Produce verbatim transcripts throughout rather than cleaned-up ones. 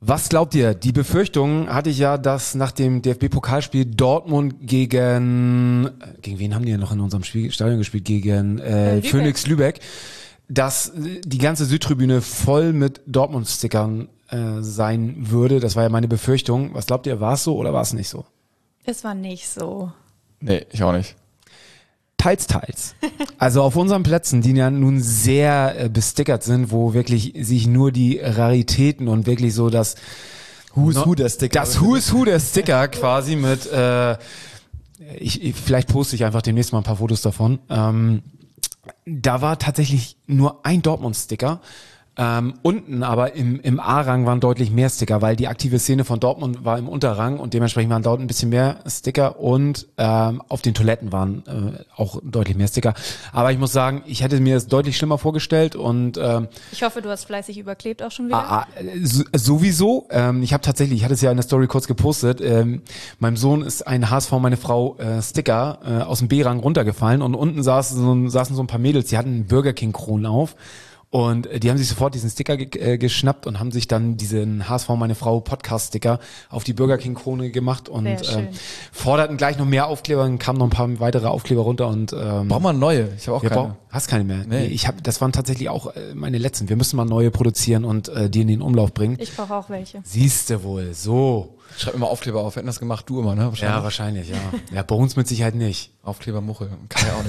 Was glaubt ihr? Die Befürchtung hatte ich ja, dass nach dem D F B-Pokalspiel Dortmund gegen, gegen wen haben die denn noch in unserem Spiel, Stadion gespielt? Gegen äh, Lübeck. Phoenix Lübeck, dass die ganze Südtribüne voll mit Dortmund-Stickern äh, sein würde. Das war ja meine Befürchtung. Was glaubt ihr, war es so oder war es nicht so? Es war nicht so. Nee, ich auch nicht. Teils, teils. Also auf unseren Plätzen, die ja nun sehr äh, bestickert sind, wo wirklich sich nur die Raritäten und wirklich so das Who is Who der Sticker. Das Who is Who der Sticker quasi mit, äh, ich, ich, vielleicht poste ich einfach demnächst mal ein paar Fotos davon. Ähm, da war tatsächlich nur ein Dortmund-Sticker. Ähm, unten aber im, im A-Rang waren deutlich mehr Sticker, weil die aktive Szene von Dortmund war im Unterrang und dementsprechend waren dort ein bisschen mehr Sticker und ähm, auf den Toiletten waren äh, auch deutlich mehr Sticker. Aber ich muss sagen, ich hätte mir das deutlich schlimmer vorgestellt und ähm, ich hoffe, du hast fleißig überklebt auch schon wieder. Ah, ah, so, sowieso. Ähm, ich habe tatsächlich, ich hatte es ja in der Story kurz gepostet, ähm, meinem Sohn ist ein H S V, meine Frau, äh, Sticker äh, aus dem B-Rang runtergefallen und unten saßen so, saßen so ein paar Mädels, die hatten Burger King-Kronen auf. Und die haben sich sofort diesen Sticker ge- äh, geschnappt und haben sich dann diesen H S V meine Frau Podcast-Sticker auf die Burger King Krone gemacht und ähm, forderten gleich noch mehr Aufkleber, dann kamen noch ein paar weitere Aufkleber runter und ähm, brauchen wir neue? Ich habe auch keine. Brauch, hast keine mehr? Nee. nee ich habe, das waren tatsächlich auch äh, meine letzten. Wir müssen mal neue produzieren und äh, die in den Umlauf bringen. Ich brauche auch welche. Siehste wohl, so. Schreib immer Aufkleber auf. Hätten das gemacht, du immer, ne? Wahrscheinlich. Ja, wahrscheinlich, ja. Ja, bei uns mit Sicherheit nicht. Aufkleber Muchel, kann ich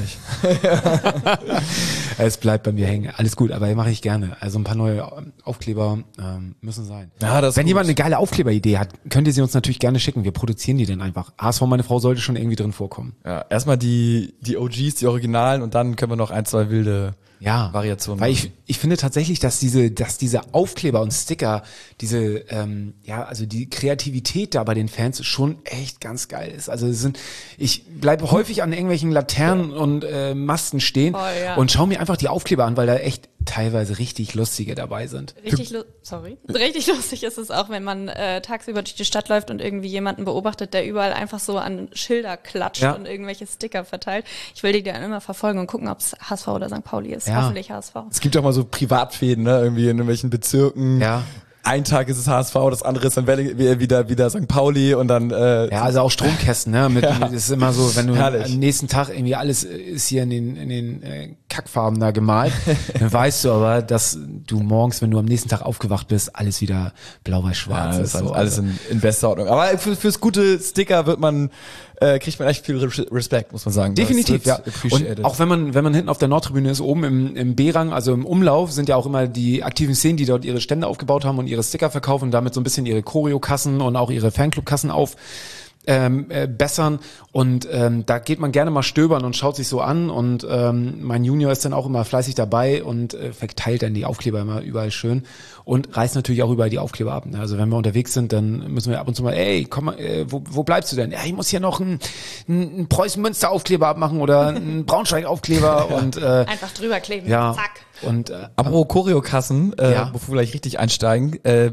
auch nicht. Es bleibt bei mir hängen. Alles gut, aber mache ich gerne. Also ein paar neue Aufkleber ähm, müssen sein. Ja, das Wenn gut. jemand eine geile Aufkleberidee hat, könnt ihr sie uns natürlich gerne schicken. Wir produzieren die dann einfach. H S V meine Frau sollte schon irgendwie drin vorkommen. Ja, erstmal die die O Gs, die Originalen und dann können wir noch ein, zwei wilde ja, Variationen weil machen. ich ich finde tatsächlich, dass diese dass diese Aufkleber und Sticker, diese ähm, ja, also die Kreativität da bei den Fans schon echt ganz geil ist. Also es sind ich bleibe häufig an irgendwelchen Laternen ja. und äh, Masten stehen oh, ja. und schaue mir einfach die Aufkleber an, weil da echt teilweise richtig lustige dabei sind. Richtig, lu- sorry. Richtig lustig ist es auch, wenn man äh, tagsüber durch die Stadt läuft und irgendwie jemanden beobachtet, der überall einfach so an Schilder klatscht ja. und irgendwelche Sticker verteilt. Ich will die dann immer verfolgen und gucken, ob es H S V oder Sankt Pauli ist. Ja. Hoffentlich H S V. Es gibt auch mal so Privatfäden, ne, irgendwie in irgendwelchen Bezirken. Ja. Ein Tag ist es H S V, das andere ist dann wieder wieder Sankt Pauli und dann äh, ja, also auch Stromkästen, ne? Mit, ja. mit ist immer so, wenn du Herrlich. am nächsten Tag irgendwie alles ist hier in den in den äh, Kackfarben da gemalt, dann weißt du aber, dass du morgens, wenn du am nächsten Tag aufgewacht bist, alles wieder blau-weiß-schwarz ja, ist. ist. So, alles also. in, in bester Ordnung. Aber für, fürs gute Sticker wird man äh, kriegt man echt viel Respekt, muss man sagen. Definitiv, ja. Und auch wenn man wenn man hinten auf der Nordtribüne ist, oben im, im B-Rang, also im Umlauf, sind ja auch immer die aktiven Szenen, die dort ihre Stände aufgebaut haben und ihre Sticker verkaufen und damit so ein bisschen ihre Choreo-Kassen und auch ihre Fanclub-Kassen auf ähm, äh, bessern und ähm, da geht man gerne mal stöbern und schaut sich so an und ähm, mein Junior ist dann auch immer fleißig dabei und äh, verteilt dann die Aufkleber immer überall schön und reißt natürlich auch überall die Aufkleber ab. Also wenn wir unterwegs sind, dann müssen wir ab und zu mal, ey, komm mal, äh, wo, wo bleibst du denn? Ja, ich muss hier noch einen, einen Preußen-Münster-Aufkleber abmachen oder einen Braunschweig-Aufkleber und äh, einfach drüber kleben, ja, zack. Und äh, apropos Choreokassen, äh, ja. bevor wir gleich richtig einsteigen, äh,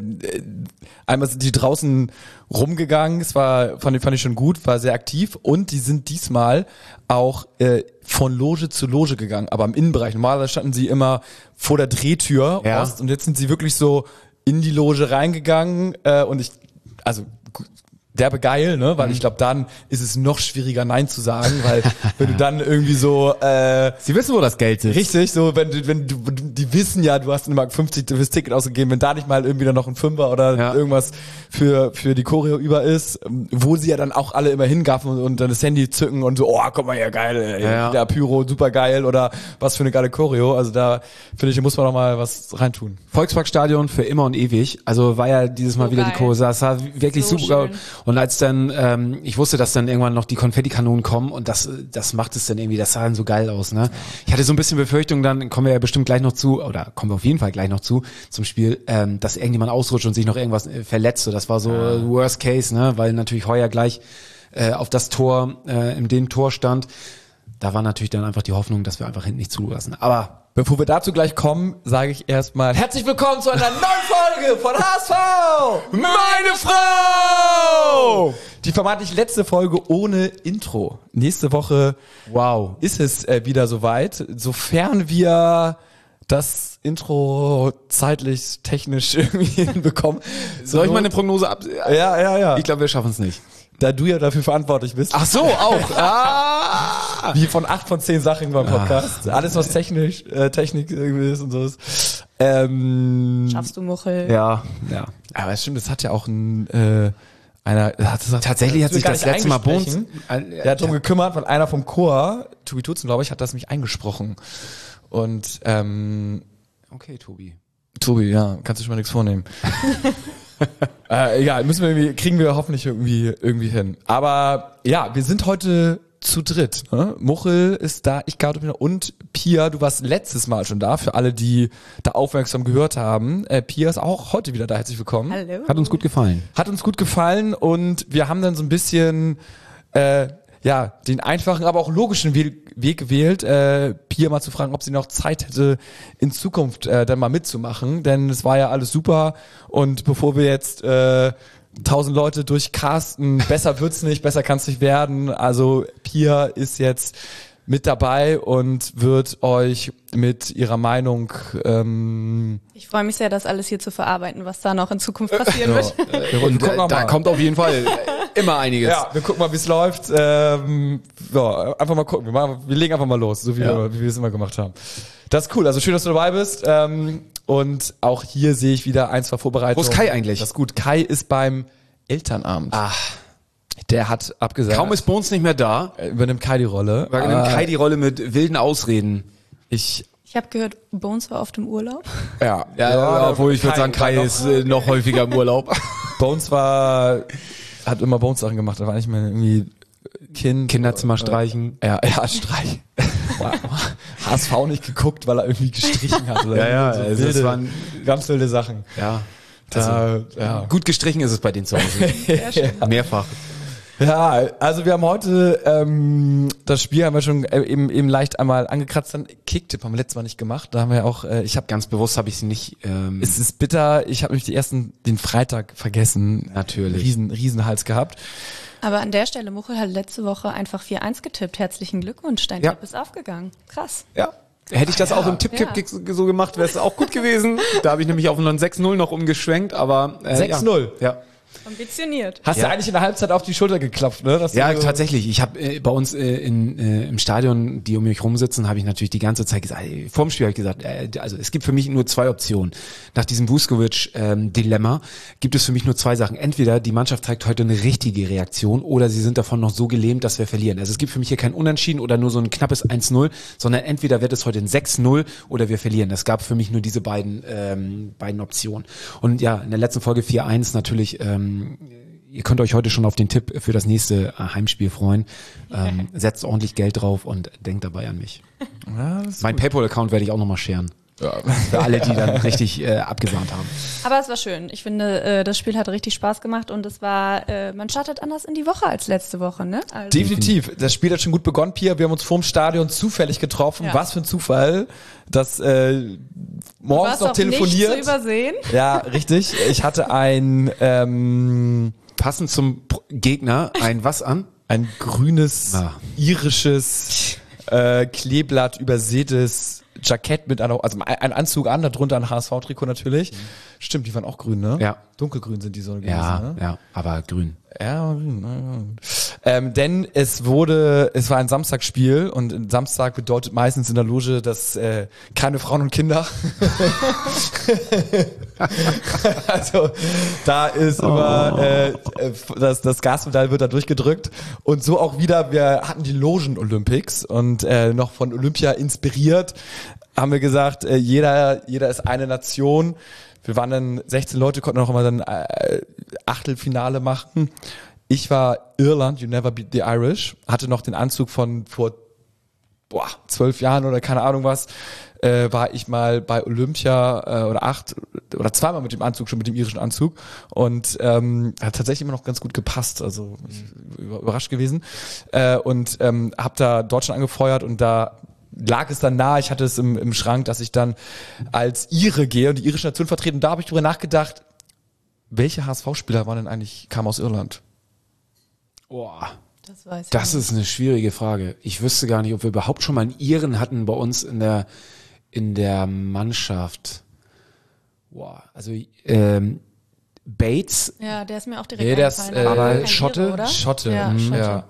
einmal sind die draußen rumgegangen, es war, fand ich, fand ich schon gut, war sehr aktiv und die sind diesmal auch äh, von Loge zu Loge gegangen, aber im Innenbereich. Normalerweise standen sie immer vor der Drehtür ja. Ost und jetzt sind sie wirklich so in die Loge reingegangen äh, und ich, also derbe geil, ne? Weil mhm. ich glaube, dann ist es noch schwieriger, Nein zu sagen, weil wenn du dann irgendwie so äh, sie wissen, wo das Geld ist. Richtig, so wenn du, wenn du, die wissen ja, du hast eine Mark fünfzig fürs Ticket ausgegeben, wenn da nicht mal irgendwie dann noch ein Fünfer oder ja. irgendwas für für die Choreo über ist, wo sie ja dann auch alle immer hingaffen und, und dann das Handy zücken und so, oh, guck mal hier, geil, ey, ja. der Pyro, super geil oder was für eine geile Choreo. Also da finde ich, da muss man noch mal was reintun. Volksparkstadion für immer und ewig. Also war ja dieses Mal so wieder geil. Die Choreo, das war wirklich so super. Schön. Und als dann, ähm, ich wusste, dass dann irgendwann noch die Konfettikanonen kommen und das das macht es dann irgendwie, das sah dann so geil aus, ne? Ich hatte so ein bisschen Befürchtung, dann kommen wir ja bestimmt gleich noch zu, oder kommen wir auf jeden Fall gleich noch zu, zum Spiel, ähm, dass irgendjemand ausrutscht und sich noch irgendwas äh, verletzt. So, das war so ja. Worst Case, ne? Weil natürlich Heuer gleich äh, auf das Tor, äh, in dem Tor stand. Da war natürlich dann einfach die Hoffnung, dass wir einfach hinten nicht zulassen. Aber bevor wir dazu gleich kommen, sage ich erstmal herzlich willkommen zu einer neuen Folge von H S V! Meine Frau! Die vermeintlich letzte Folge ohne Intro. Nächste Woche wow. ist es äh, wieder soweit, sofern wir das Intro zeitlich, technisch irgendwie hinbekommen. Soll ich mal eine Prognose ab? Ja, ja, ja. Ich glaube, wir schaffen es nicht. Da du ja dafür verantwortlich bist. Ach so, auch. Ah. Wie von acht von zehn Sachen beim Podcast. Ach. Alles, was technisch, äh, Technik irgendwie ist und so ist. Ähm, Schaffst du, Muchel? Ja, ja. Aber es stimmt, das hat ja auch ein, äh, einer, hat das, tatsächlich hat sich das letzte Mal Bones, der hat drum gekümmert, weil einer vom Chor, Tobi Tutzen, glaube ich, hat das mich eingesprochen. Und, ähm, okay, Tobi. Tobi, ja, kannst du schon mal nichts vornehmen. äh, egal, müssen wir irgendwie, kriegen wir hoffentlich irgendwie, irgendwie hin. Aber ja, wir sind heute zu dritt. Ne? Muchel ist da, ich glaube, und Pia, du warst letztes Mal schon da, für alle, die da aufmerksam gehört haben. Äh, Pia ist auch heute wieder da, herzlich willkommen. Hallo. Hat uns gut gefallen. Hat uns gut gefallen und wir haben dann so ein bisschen, äh, ja, den einfachen, aber auch logischen Weg, Weg gewählt, äh, Pia mal zu fragen, ob sie noch Zeit hätte, in Zukunft äh, dann mal mitzumachen, denn es war ja alles super und bevor wir jetzt äh, tausend Leute durchcasten, besser wird's nicht, besser kann's nicht werden, also Pia ist jetzt mit dabei und wird euch mit ihrer Meinung ähm, ich freue mich sehr, das alles hier zu verarbeiten, was da noch in Zukunft passieren wird. Ja, und da, da kommt auf jeden Fall immer einiges. Ja, wir gucken mal, wie es läuft. Ähm, ja, einfach mal gucken. Wir, machen, wir legen einfach mal los, so wie, ja. wir, wie wir es immer gemacht haben. Das ist cool. Also schön, dass du dabei bist. Ähm, und auch hier sehe ich wieder ein, zwei Vorbereitungen. Wo ist Kai eigentlich? Das ist gut. Kai ist beim Elternabend. Ach. Der hat abgesagt. Kaum ist Bones nicht mehr da. Übernimmt Kai die Rolle. Übernimmt Kai die Rolle mit wilden Ausreden. Ich Ich habe gehört, Bones war oft im Urlaub. Ja, ja, ja obwohl ich würde sagen, Kai ist äh, noch häufiger im Urlaub. Bones war, hat immer Bones-Sachen gemacht. Da war nicht mehr irgendwie Kind. Kinderzimmer streichen. Ja, ja, streichen. H S V nicht geguckt, weil er irgendwie gestrichen hat. Oder ja, ja, so also wilde, das waren ganz wilde Sachen. Ja. Da, also, ja. Gut gestrichen ist es bei denen zu Hause. Ja. Mehrfach. Ja, also wir haben heute ähm, das Spiel haben wir schon äh, eben eben leicht einmal angekratzt. Dann Kicktipp haben wir letztes Mal nicht gemacht. Da haben wir auch. Äh, ich habe ganz bewusst habe ich sie nicht. Ähm, es ist bitter. Ich habe nämlich die ersten den Freitag vergessen. Natürlich. Riesen Riesenhals gehabt. Aber an der Stelle, Muchel hat letzte Woche einfach vier eins getippt. Herzlichen Glückwunsch, dein ja. Tipp ist aufgegangen. Krass. Ja. Hätte ich das ja, auch im Tipp-Tipp ja. so gemacht, wäre es auch gut gewesen. Da habe ich nämlich auf einen sechs null noch umgeschwenkt, aber äh, sechs null. Ja. ja. Ambitioniert. Hast ja. du eigentlich in der Halbzeit auf die Schulter geklopft, ne? Dass ja, so tatsächlich. Ich habe äh, bei uns äh, in, äh, im Stadion, die um mich rumsitzen, habe ich natürlich die ganze Zeit gesagt, äh, vorm Spiel habe ich gesagt, äh, also es gibt für mich nur zwei Optionen. Nach diesem Vuskovic-Dilemma ähm, gibt es für mich nur zwei Sachen. Entweder die Mannschaft zeigt heute eine richtige Reaktion oder sie sind davon noch so gelähmt, dass wir verlieren. Also es gibt für mich hier kein Unentschieden oder nur so ein knappes eins null, sondern entweder wird es heute ein sechs null oder wir verlieren. Es gab für mich nur diese beiden ähm, beiden Optionen. Und ja, in der letzten Folge vier eins natürlich ähm, ihr könnt euch heute schon auf den Tipp für das nächste Heimspiel freuen. Ähm, setzt ordentlich Geld drauf und denkt dabei an mich. Ja, mein PayPal-Account werde ich auch nochmal scheren. Ja. Für alle, die dann richtig äh, abgewarnt haben. Aber es war schön. Ich finde, äh, das Spiel hat richtig Spaß gemacht und es war, äh, man startet anders in die Woche als letzte Woche, ne? Also definitiv. Das Spiel hat schon gut begonnen, Pia. Wir haben uns vorm Stadion zufällig getroffen. Ja. Was für ein Zufall, dass äh, morgens noch telefoniert. Nicht zu übersehen. Ja, richtig. Ich hatte ein ähm, passend zum Gegner ein was an? Ein grünes, ah. irisches, äh, Kleeblatt übersätes Jackett mit einer, also ein Anzug an, darunter ein H S V-Trikot natürlich. Mhm. Stimmt, die waren auch grün, ne? Ja. Dunkelgrün sind die so gewesen, ja, ne? Ja, aber grün. Ja, grün. Ja. Ähm, denn es wurde, es war ein Samstagsspiel und Samstag bedeutet meistens in der Loge, dass äh, keine Frauen und Kinder. Also da ist oh. immer äh, das, das Gaspedal wird da durchgedrückt und so auch wieder. Wir hatten die Logen-Olympics und äh, noch von Olympia inspiriert haben wir gesagt, äh, jeder jeder ist eine Nation. Wir waren dann sechzehn Leute, konnten noch immer dann äh, Achtelfinale machen. Ich war Irland, You Never Beat the Irish, hatte noch den Anzug von vor boah, zwölf Jahren oder keine Ahnung was, äh, war ich mal bei Olympia äh, oder acht oder zweimal mit dem Anzug, schon mit dem irischen Anzug und ähm, hat tatsächlich immer noch ganz gut gepasst, also ich, überrascht gewesen äh, und ähm, habe da Deutschland angefeuert und da lag es dann nahe, ich hatte es im, im Schrank, dass ich dann als Ire gehe und die irische Nation vertreten. Da habe ich drüber nachgedacht, welche H S V-Spieler waren denn eigentlich, kamen aus Irland? Boah, das, weiß ich das ist eine schwierige Frage. Ich wüsste gar nicht, ob wir überhaupt schon mal einen Iren hatten bei uns in der in der Mannschaft? Boah, also ähm, Bates. Ja, der ist mir auch direkt nee, der ist, eingefallen. äh, aber Kein Schotte? Ire, oder? Schotte. Ja, mhm, Schotte. ja.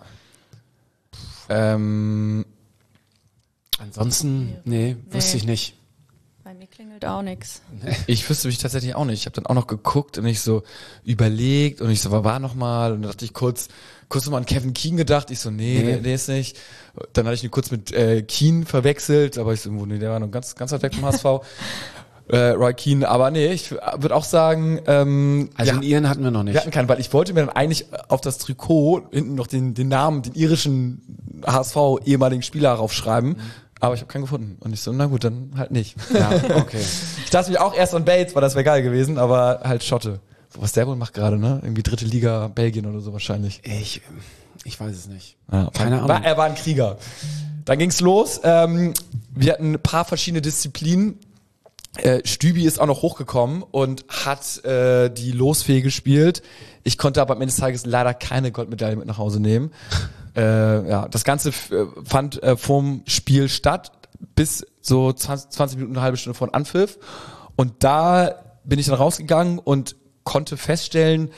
Ähm, Ansonsten, nee, wüsste Nee. ich nicht. Bei mir klingelt auch nix. ich wüsste mich tatsächlich auch nicht. Ich habe dann auch noch geguckt und ich so überlegt und ich so, war, war noch mal und dann dachte ich kurz, kurz nochmal an Kevin Keane gedacht. Ich so, nee, Nee. nee, der ist nicht. Dann hatte ich ihn kurz mit äh, Keane verwechselt, aber ich so, nee, der war noch ganz, ganz weit weg vom H S V. äh, Roy Keane, aber nee, ich würde auch sagen, ähm, Also ja, einen Iren hatten wir noch wir nicht. hatten keinen, weil ich wollte mir dann eigentlich auf das Trikot hinten noch den, den Namen, den irischen H S V ehemaligen Spieler raufschreiben. Mhm. Aber ich habe keinen gefunden. Und ich so, na gut, dann halt nicht. Ja, okay. Ich dachte mich auch erst an Bates, weil das wäre geil gewesen, aber halt Schotte. Was der wohl macht gerade, ne? Irgendwie dritte Liga Belgien oder so wahrscheinlich. Ich, ich weiß es nicht. Ja, Keine Ahnung. War, er war ein Krieger. Dann ging's los. Ähm, wir hatten ein paar verschiedene Disziplinen. Äh, Stübi ist auch noch hochgekommen und hat äh, die Losfee gespielt. Ich konnte aber am Ende des Tages leider keine Goldmedaille mit nach Hause nehmen. Äh, ja, das Ganze f- fand äh, vorm Spiel statt, bis so zwanzig, zwanzig Minuten, eine halbe Stunde vor Anpfiff. Und da bin ich dann rausgegangen und konnte feststellen,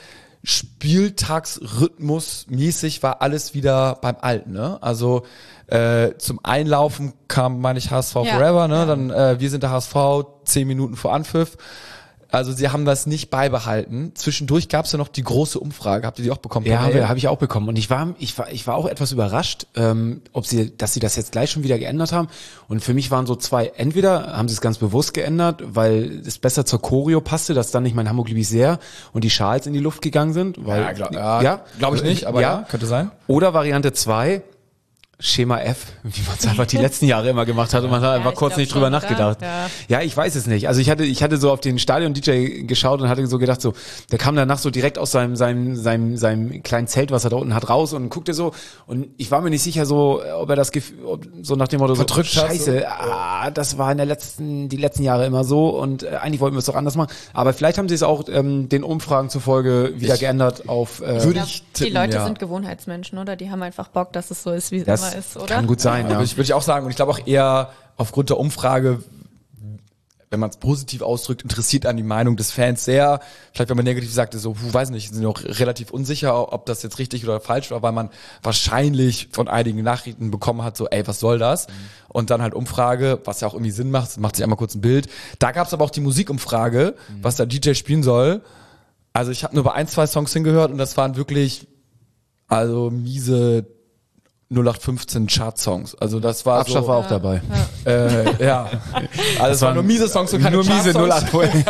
Spieltagsrhythmusmäßig war alles wieder beim Alten. Ne? Also äh, zum Einlaufen kam, meine ich, H S V Ja, Forever. Ne? ja. Dann äh, wir sind der H S V, zehn Minuten vor Anpfiff. Also sie haben das nicht beibehalten. Zwischendurch gab es ja noch die große Umfrage. Habt ihr die auch bekommen? Ja, Per habe Mail? hab ich auch bekommen. Und ich war, ich war, ich war auch etwas überrascht, ähm, ob sie, dass sie das jetzt gleich schon wieder geändert haben. Und für mich waren so zwei, entweder haben sie es ganz bewusst geändert, weil es besser zur Choreo passte, dass dann nicht mein Hamburg lieb ich sehr und die Schals in die Luft gegangen sind. Weil, Ja, glaub, ja, ja glaube ich nicht, aber ja, könnte sein. Oder Variante zwei, Schema F, wie man es einfach die letzten Jahre immer gemacht hat und man hat einfach ich kurz glaub nicht drüber schon, oder? nachgedacht. Ja. Ja, ich weiß es nicht. Also ich hatte, ich hatte so auf den Stadion-D J geschaut und hatte so gedacht, so, der kam danach so direkt aus seinem, seinem, seinem, seinem kleinen Zelt, was er da unten hat, raus und guckte so und ich war mir nicht sicher so, ob er das Gefühl, ob, so nach dem Motto, so, Verdrückt hat, Scheiße, so. ah, das war in der letzten, die letzten Jahre immer so und äh, eigentlich wollten wir es doch anders machen. Aber vielleicht haben sie es auch ähm, den Umfragen zufolge wieder Ich- geändert auf, äh, Würde Ja, ich die tippen, Leute ja. sind Gewohnheitsmenschen, oder? Die haben einfach Bock, dass es so ist, wie es das immer ist, oder? kann gut sein, Ja, ja. würde ich, würde ich auch sagen. Und ich glaube auch eher aufgrund der Umfrage, wenn man es positiv ausdrückt, interessiert an die Meinung des Fans sehr. Vielleicht, wenn man negativ sagte, so, puh, weiß nicht, sind auch relativ unsicher, ob das jetzt richtig oder falsch war, weil man wahrscheinlich von einigen Nachrichten bekommen hat, so, ey, was soll das? Mhm. Und dann halt Umfrage, was ja auch irgendwie Sinn macht, macht sich einmal kurz ein Bild. Da gab es aber auch die Musikumfrage, mhm. was der D J spielen soll. Also ich habe nur bei ein, zwei Songs hingehört und das waren wirklich, also miese null acht fünfzehn Chart-Songs. Also das war Abschlag so, war auch dabei. äh, ja. Also es waren nur miese Songs und keine nur miese null acht Chart-Songs.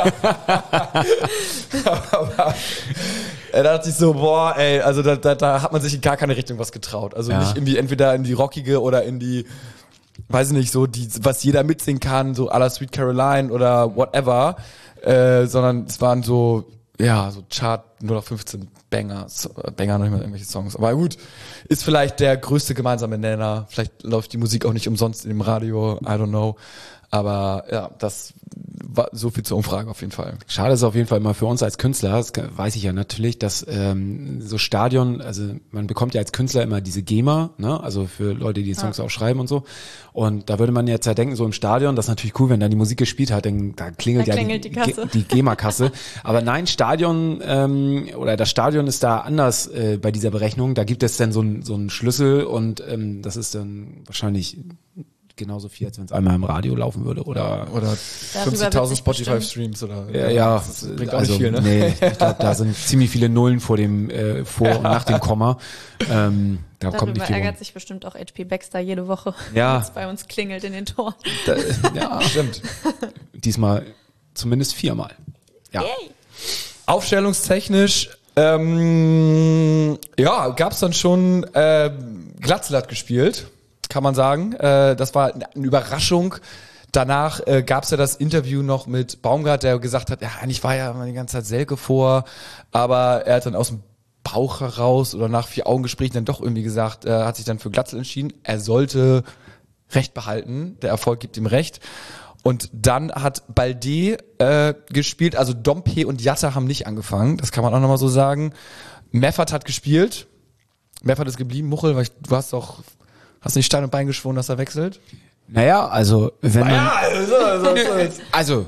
Aber äh, da dachte ich so, boah, ey, also da, da, da hat man sich in gar keine Richtung was getraut. Also Ja. nicht irgendwie entweder in die rockige oder in die, weiß ich nicht, so die, was jeder mitsingen kann, so à la Sweet Caroline oder whatever, äh, sondern es waren so, ja, so Chart null acht fünfzehn Banger, so, Banger noch nicht mal irgendwelche Songs. Aber gut, ist vielleicht der größte gemeinsame Nenner. Vielleicht läuft die Musik auch nicht umsonst in dem Radio, I don't know. Aber ja, das war so viel zur Umfrage auf jeden Fall. Schade ist auf jeden Fall immer für uns als Künstler, das weiß ich ja natürlich, dass ähm, so Stadion, also man bekommt ja als Künstler immer diese GEMA, ne, also für Leute, die Songs Ja. auch schreiben und so. Und da würde man jetzt ja denken, so im Stadion, das ist natürlich cool, wenn dann die Musik gespielt hat, dann da klingelt Da ja klingelt die, die Kasse. die GEMA-Kasse. Aber nein, Stadion ähm, oder das Stadion ist da anders äh, bei dieser Berechnung. Da gibt es dann so einen so einen Schlüssel und ähm, das ist dann wahrscheinlich genauso viel, als wenn es einmal im Radio laufen würde oder Oder Darüber wird fünfzigtausend sich Spotify-Streams oder ja, ja, das bringt auch also, nicht viel, ne? Nee, ich glaube, da sind ziemlich viele Nullen vor dem äh, vor und nach dem Komma. Ähm, da kommt Darüber nicht viel rum. ärgert sich bestimmt auch H P Baxter jede Woche, Ja. wenn es bei uns klingelt in den Toren. Da, ja, Stimmt. diesmal zumindest viermal. Ja. Yay. Aufstellungstechnisch, ähm, ja, gab's dann schon, äh, Glatzel hat gespielt, kann man sagen. Äh, das war eine Überraschung. Danach äh, gab's ja das Interview noch mit Baumgart, der gesagt hat, ja, eigentlich war ja immer die ganze Zeit Selke vor, aber er hat dann aus dem Bauch heraus oder nach vier Augengesprächen dann doch irgendwie gesagt, äh, hat sich dann für Glatzel entschieden. Er sollte Recht behalten, der Erfolg gibt ihm Recht. Und dann hat Balde äh, gespielt, also Dompe und Jatta haben nicht angefangen, das kann man auch nochmal so sagen. Meffert hat gespielt, Meffert ist geblieben, Muchel, weil ich, du hast doch, hast nicht Stein und Bein geschworen, dass er wechselt? Naja, also wenn man... Ja, also, also, also. also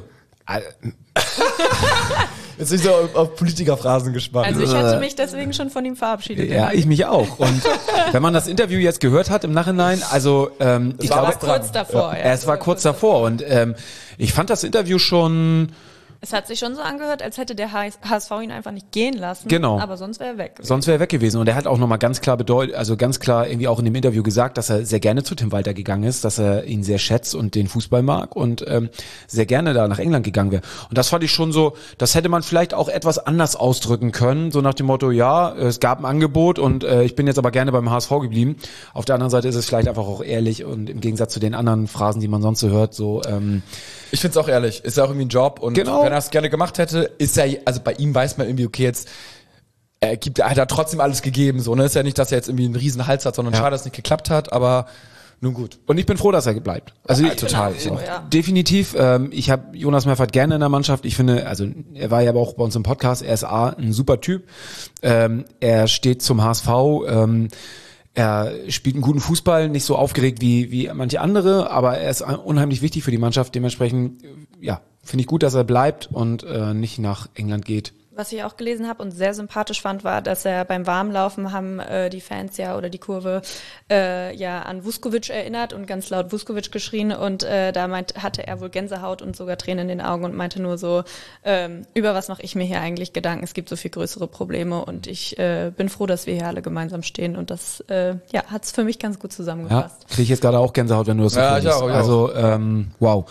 Jetzt bin ich so auf, auf Politikerphrasen gespannt. Also ich hätte mich deswegen schon von ihm verabschiedet. Ja, ich mich auch. Und wenn man das Interview jetzt gehört hat im Nachhinein, also ähm, ich war glaube, kurz davor. Ja, ja, es war kurz davor und ähm, ich fand das Interview schon... Es hat sich schon so angehört, als hätte der H S V ihn einfach nicht gehen lassen. Genau. Aber sonst wäre er weg gewesen. Sonst wäre er weg gewesen. Und er hat auch nochmal ganz klar bedeutet, also ganz klar irgendwie auch in dem Interview gesagt, dass er sehr gerne zu Tim Walter gegangen ist, dass er ihn sehr schätzt und den Fußball mag und ähm, sehr gerne da nach England gegangen wäre. Und das fand ich schon so, das hätte man vielleicht auch etwas anders ausdrücken können, so nach dem Motto, ja, es gab ein Angebot und äh, ich bin jetzt aber gerne beim H S V geblieben. Auf der anderen Seite ist es vielleicht einfach auch ehrlich und im Gegensatz zu den anderen Phrasen, die man sonst so hört, so ähm, ich find's auch ehrlich, ist ja auch irgendwie ein Job und genau. wenn er es gerne gemacht hätte, ist ja, also bei ihm weiß man irgendwie, okay, jetzt er gibt, er hat da trotzdem alles gegeben, so, ne, ist ja nicht, dass er jetzt irgendwie einen riesen Hals hat, sondern ja. schade, dass es nicht geklappt hat, aber nun gut. Und ich bin froh, dass er bleibt. Also ja, total. Genau, so. ja. Definitiv. Ähm, ich habe Jonas Meffert gerne in der Mannschaft. Ich finde, also er war ja aber auch bei uns im Podcast, er ist A, ein super Typ. Ähm, er steht zum H S V, ähm, er spielt einen guten Fußball, nicht so aufgeregt wie wie manche andere, aber er ist unheimlich wichtig für die Mannschaft. Dementsprechend, ja, finde ich gut, dass er bleibt und äh, nicht nach England geht. Was ich auch gelesen habe und sehr sympathisch fand, war, dass er beim Warmlaufen haben äh, die Fans ja oder die Kurve äh, ja an Vuskovic erinnert und ganz laut Vuskovic geschrien und äh, da meint, hatte er wohl Gänsehaut und sogar Tränen in den Augen und meinte nur so, ähm, über was mache ich mir hier eigentlich Gedanken? Es gibt so viel größere Probleme und ich äh, bin froh, dass wir hier alle gemeinsam stehen und das äh, ja hat es für mich ganz gut zusammengefasst. Ja, kriege ich jetzt gerade auch Gänsehaut, wenn du das so ja, ich auch, ich Also ähm, wow.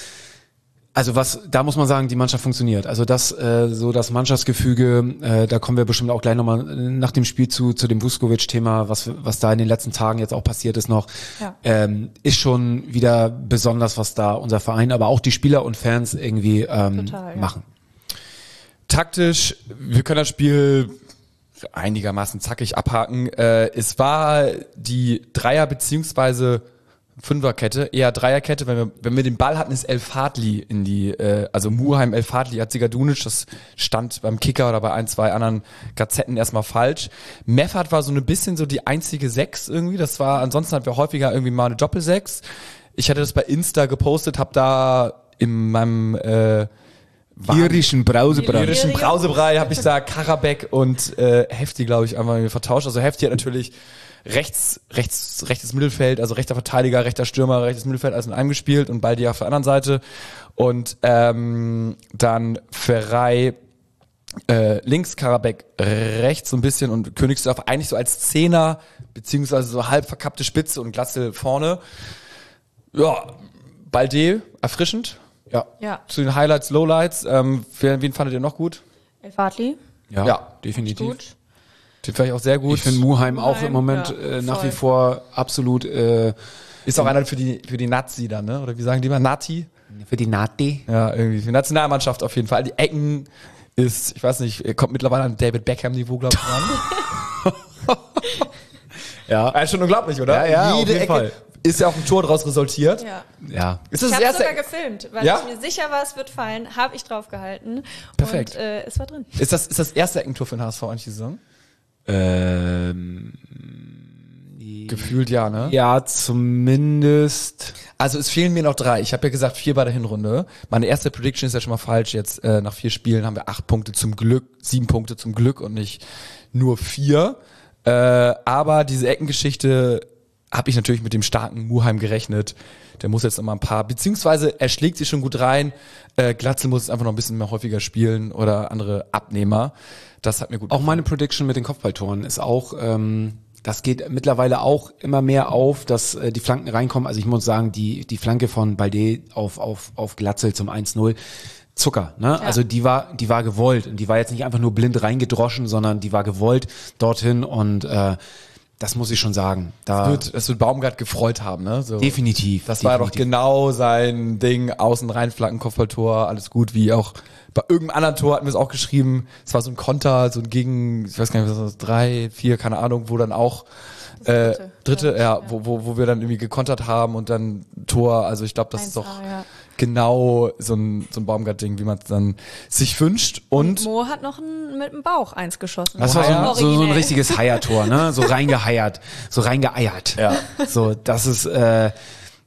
Also was, da muss man sagen, die Mannschaft funktioniert. Also das, äh, so das Mannschaftsgefüge, äh, da kommen wir bestimmt auch gleich nochmal nach dem Spiel zu zu dem Vuskovic-Thema, was was da in den letzten Tagen jetzt auch passiert ist noch, ja. ähm, ist schon wieder besonders, was da unser Verein, aber auch die Spieler und Fans irgendwie ähm, Total, ja. machen. Taktisch, wir können das Spiel einigermaßen zackig abhaken. Äh, es war die Dreier- beziehungsweise Fünferkette, eher Dreierkette, wenn wir, wenn wir den Ball hatten, ist El Fadli in die, äh, also Muheim, El Fadli, Azzigadunic, das stand beim Kicker oder bei ein, zwei anderen Gazetten erstmal falsch. Meffert war so ein bisschen so die einzige Sechs irgendwie, das war, ansonsten hatten wir häufiger irgendwie mal eine Doppelsechs. Ich hatte das bei Insta gepostet, hab da in meinem, äh, irischen Brausebrei. irischen Brausebrei habe ich da Karabek und äh, Hefti, glaube ich, einfach vertauscht. Also Hefti hat natürlich rechts, rechts, rechtes Mittelfeld, also rechter Verteidiger, rechter Stürmer, rechtes Mittelfeld alles in einem gespielt und Baldi auf der anderen Seite. Und ähm, dann Ferrei äh, links, Karabek rechts so ein bisschen und Königsdorf eigentlich so als Zehner, beziehungsweise so halb verkappte Spitze und Glatzel vorne. Ja, Baldi erfrischend. Ja. ja. Zu den Highlights, Lowlights. Ähm, wen, wen fandet ihr noch gut? El Fadli. Ja, ja, definitiv. Gut. Den fand ich auch sehr gut. Ich finde Muheim, Muheim auch im Moment ja, äh, nach voll. wie vor absolut äh, ist auch einer für die für die Nazi dann, ne? Oder wie sagen die mal? Nati? für die Nati. Ja, irgendwie für die Nationalmannschaft auf jeden Fall. Die Ecken ist, ich weiß nicht, kommt mittlerweile an David Beckham-Niveau, glaube ich, ran. Ja. Ja, ist schon unglaublich, oder? Ja, ja, Jede auf jeden Ecke Fall. Ist ja auch ein Tor draus resultiert. Ja. Ja. Ist das Ich das habe erste? sogar gefilmt, weil Ja? ich mir sicher war, es wird fallen, habe ich drauf gehalten. Perfekt. Und äh, es war drin. Ist das, ist das erste Eckentor für den H S V eigentlich die Saison? Ähm, Gefühlt ja, ne? ja, zumindest. Also es fehlen mir noch drei. Ich habe ja gesagt vier bei der Hinrunde. Meine erste Prediction ist ja schon mal falsch. Jetzt äh, nach vier Spielen haben wir acht Punkte zum Glück, sieben Punkte zum Glück und nicht nur vier. Äh, aber diese Eckengeschichte habe ich natürlich mit dem starken Muheim gerechnet. Der muss jetzt noch mal ein paar, beziehungsweise er schlägt sich schon gut rein. Äh, Glatzel muss es einfach noch ein bisschen mehr häufiger spielen oder andere Abnehmer. Das hat mir gut Auch gefallen. meine Prediction mit den Kopfballtoren ist auch, ähm, das geht mittlerweile auch immer mehr auf, dass äh, die Flanken reinkommen. Also ich muss sagen, die die Flanke von Balde auf auf auf Glatzel zum eins null, Zucker, ne? Ja. Also die war die war gewollt und die war jetzt nicht einfach nur blind reingedroschen, sondern die war gewollt dorthin und äh, das muss ich schon sagen. Da Das wird, das wird Baumgart gefreut haben, ne? So. definitiv. Das war doch definitiv. genau sein Ding, außen rein, Flanken, Kopfballtor, alles gut, wie auch bei irgendeinem anderen Tor hatten wir es auch geschrieben, es war so ein Konter, so ein Gegen, ich weiß gar nicht, was das ist, drei, vier, keine Ahnung, wo dann auch äh, dritte, dritte, ja, ja, ja. Wo, wo, wo wir dann irgendwie gekontert haben und dann Tor, also ich glaube, das ist eins doch A, ja. genau so ein, so ein Baumgart-Ding, wie man es dann sich wünscht und Mo hat noch ein, mit dem Bauch eins geschossen. Das war so ein, so, so ein Originell. richtiges Heiertor, ne? So reingeheiert, so reingeeiert. Ja. So, das ist, äh,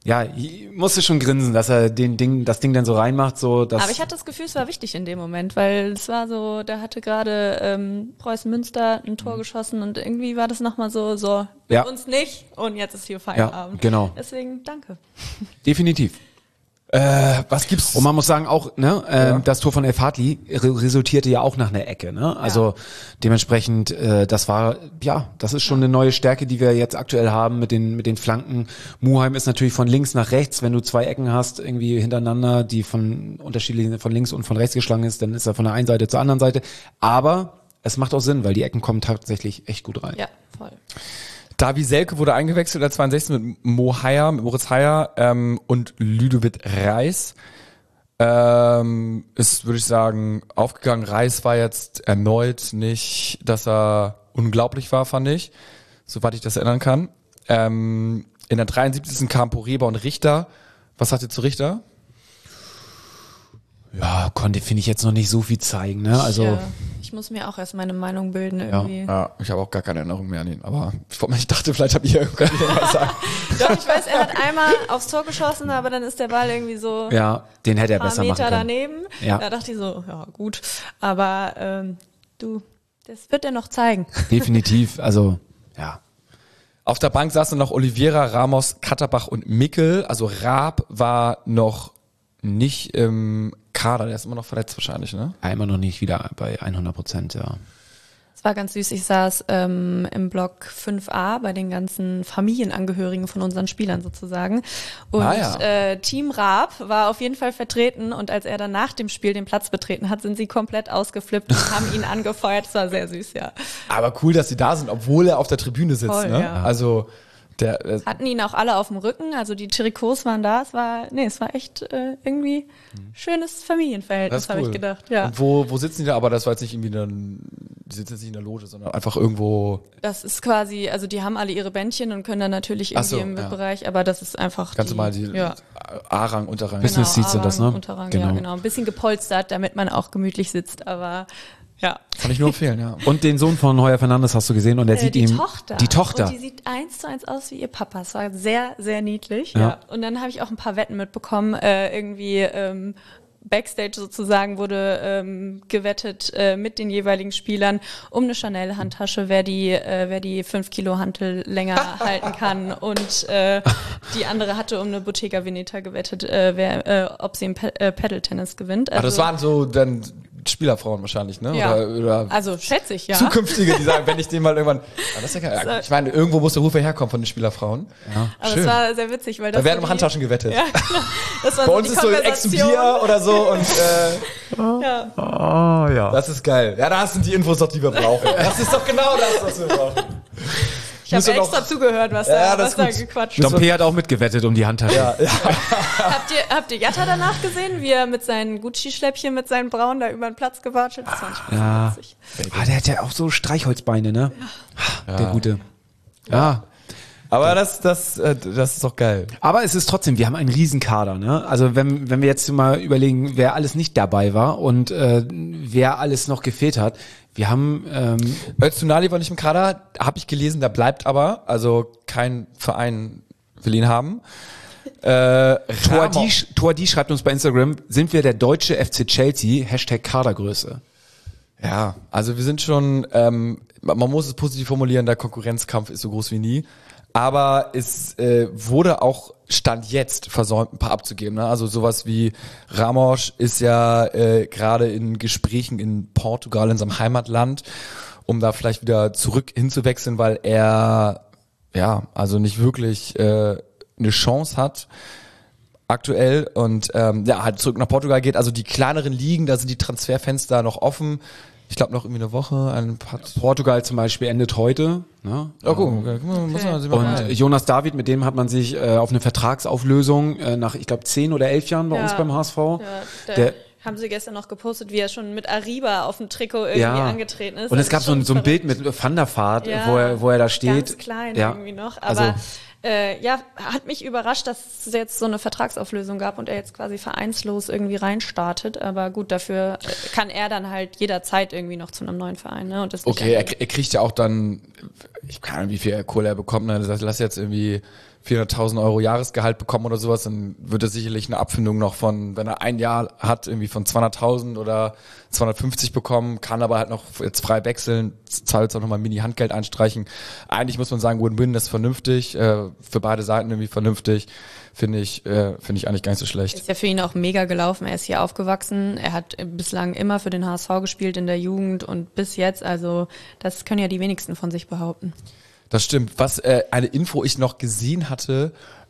ja, musste schon grinsen, dass er den Ding, das Ding dann so reinmacht, so dass. Aber ich hatte das Gefühl, es war wichtig in dem Moment, weil es war so, da hatte gerade ähm, Preußen Münster ein Tor mhm. geschossen und irgendwie war das nochmal so, so, ja. uns nicht und jetzt ist hier Feierabend. Ja, genau. Deswegen danke. Definitiv. Äh, was gibt's? Und man muss sagen auch, ne, äh, ja. das Tor von El Fadli re- resultierte ja auch nach einer Ecke, ne? Also ja. dementsprechend, äh, das war, ja, das ist schon ja. eine neue Stärke, die wir jetzt aktuell haben mit den mit den Flanken. Muheim ist natürlich von links nach rechts, wenn du zwei Ecken hast, irgendwie hintereinander, die von unterschiedlichen, von links und von rechts geschlagen ist, dann ist er von der einen Seite zur anderen Seite. Aber es macht auch Sinn, weil die Ecken kommen tatsächlich echt gut rein. Ja, voll. Davy Selke wurde eingewechselt, der zweiundsechzig mit Mo Haier, mit Moritz Haier ähm, und Ludovic Reis. Ähm, ist, würde ich sagen, aufgegangen. Reis war jetzt erneut nicht, dass er unglaublich war, fand ich, soweit ich das erinnern kann. Ähm, in der dreiundsiebzigsten kam Poreba und Richter. Was sagt ihr zu Richter? Ja, konnte, finde ich, jetzt noch nicht so viel zeigen, ne? Also ja, ich muss mir auch erst meine Meinung bilden irgendwie. Ja, ja, ich habe auch gar keine Erinnerung mehr an ihn, aber ich dachte, vielleicht habt ihr irgendwann was sagen. Doch, ich weiß, er hat einmal aufs Tor geschossen, aber dann ist der Ball irgendwie so ja, den hätte er ein paar besser Meter machen können. daneben. Ja. Da dachte ich so, ja gut, aber ähm, du, das wird er noch zeigen. Definitiv, also ja. Auf der Bank saßen noch Oliveira, Ramos, Katterbach und Mickel. Also Raab war noch nicht im Kader, der ist immer noch verletzt wahrscheinlich, ne? Ja, immer noch nicht wieder bei hundert Prozent, ja. Es war ganz süß, ich saß ähm, im Block fünf a bei den ganzen Familienangehörigen von unseren Spielern sozusagen und ah, ja. äh, Team Raab war auf jeden Fall vertreten und als er dann nach dem Spiel den Platz betreten hat, sind sie komplett ausgeflippt und haben ihn angefeuert, das war sehr süß, ja. Aber cool, dass sie da sind, obwohl er auf der Tribüne sitzt, Voll, ne? ja. Also der äh hatten ihn auch alle auf dem Rücken, also die Trikots waren da, es war, nee, es war echt äh, irgendwie schönes Familienverhältnis, cool. habe ich gedacht, ja. Und wo, wo sitzen die da? Aber das war jetzt nicht irgendwie dann, die sitzen jetzt nicht in der Loge, sondern einfach irgendwo. Das ist quasi, also die haben alle ihre Bändchen und können dann natürlich irgendwie so, im ja. V I P-Bereich, aber das ist einfach Ganz die, normal die ja. A-Rang, Unterrang. Genau. Business Seats sind das, ne? Unterrang, Genau. ja, genau. Ein bisschen gepolstert, damit man auch gemütlich sitzt, aber ja. Kann ich nur empfehlen, ja. Und den Sohn von Heuer Fernandes hast du gesehen und der Äh, sieht die ihm Tochter. die Tochter. Und die sieht eins zu eins aus wie ihr Papa. Es war sehr, sehr niedlich. Ja. Ja. Und dann habe ich auch ein paar Wetten mitbekommen. Äh, irgendwie ähm, Backstage sozusagen wurde ähm, gewettet äh, mit den jeweiligen Spielern um eine Chanel-Handtasche, wer die, äh, wer die fünf Kilo Hantel länger halten kann. Und äh, die andere hatte um eine Bottega Veneta gewettet, äh, wer, äh, ob sie im Pe- äh, Paddle-Tennis gewinnt. Also, Also, das waren so dann Spielerfrauen wahrscheinlich, ne? Ja. Oder, oder also schätze ich, ja. zukünftige, die sagen, wenn ich den mal irgendwann. Ah, das ist ja geil. Ich meine, irgendwo muss der Ruf ja herkommen von den Spielerfrauen. Ja. Aber schön. es war sehr witzig, weil das Da werden so um Handtaschen gewettet. Ja, genau. Das war Bei so uns die ist so Ex Bier oder so und äh, ja. Oh, ja. das ist geil. Ja, das sind die Infos doch, die wir brauchen. Das ist doch genau das, was wir brauchen. Ich habe extra noch, zugehört, was ja, da, das was ist da gut. gequatscht wird. Dompe hat auch mitgewettet um die Handtasche. Ja, ja. Habt ihr, habt ihr Jatta danach gesehen, wie er mit seinen Gucci-Schläppchen, mit seinen Brauen da über den Platz gewatscht ist? Das fand ich Ja. witzig. Ah, der hat ja auch so Streichholzbeine, ne? Ja. Der Gute. Ja. Aber das, das, äh, das ist doch geil. Aber es ist trotzdem, wir haben einen Riesenkader, ne? Also wenn, wenn wir jetzt mal überlegen, wer alles nicht dabei war und äh, wer alles noch gefehlt hat, wir haben ähm, Öztunali war nicht im Kader, habe ich gelesen, der bleibt aber, also kein Verein will ihn haben. Äh, Toadi, Toadi schreibt uns bei Instagram, sind wir der deutsche F C Chelsea, Hashtag Kadergröße. Ja, also wir sind schon, ähm, man muss es positiv formulieren, der Konkurrenzkampf ist so groß wie nie. Aber es äh, wurde auch Stand jetzt versäumt, ein paar abzugeben. Ne? Also sowas wie Ramos ist ja äh, gerade in Gesprächen in Portugal, in seinem Heimatland, um da vielleicht wieder zurück hinzuwechseln, weil er ja also nicht wirklich äh, eine Chance hat aktuell und ähm, ja halt zurück nach Portugal geht. Also die kleineren Ligen, da sind die Transferfenster noch offen. Ich glaube noch irgendwie eine Woche. Ein paar Portugal zum Beispiel endet heute. Ne? Oh, guck, okay. Muss man, Und mal Jonas David, mit dem hat man sich äh, auf eine Vertragsauflösung äh, nach, ich glaube, zehn oder elf Jahren bei Ja. uns beim H S V. Ja, da Der, haben sie gestern noch gepostet, wie er schon mit Arriba auf dem Trikot irgendwie ja. angetreten ist. Und es Das gab ist so ein, schon so ein Bild verrückt. mit Van der Vaart, Ja, wo, er, wo er da steht. Ganz klein ja. irgendwie noch. Aber Also, äh, ja, hat mich überrascht, dass es jetzt so eine Vertragsauflösung gab und er jetzt quasi vereinslos irgendwie reinstartet. Aber gut, dafür kann er dann halt jederzeit irgendwie noch zu einem neuen Verein. Ne? Und das okay, er, er kriegt ja auch dann ich keine Ahnung, wie viel Kohle er bekommt, ne? Das heißt, lass jetzt irgendwie vierhunderttausend Euro Jahresgehalt bekommen oder sowas, dann wird er sicherlich eine Abfindung noch von, wenn er ein Jahr hat, irgendwie von zweihunderttausend oder zweihundertfünfzig bekommen, kann aber halt noch jetzt frei wechseln, zahlt jetzt auch nochmal Mini-Handgeld einstreichen. Eigentlich muss man sagen, Win-Win, das ist vernünftig, äh, für beide Seiten irgendwie vernünftig, finde ich, äh, finde ich eigentlich gar nicht so schlecht. Ist ja für ihn auch mega gelaufen, er ist hier aufgewachsen, er hat bislang immer für den H S V gespielt in der Jugend und bis jetzt, also das können ja die wenigsten von sich behaupten. Das stimmt. Was äh, eine Info ich noch gesehen hatte,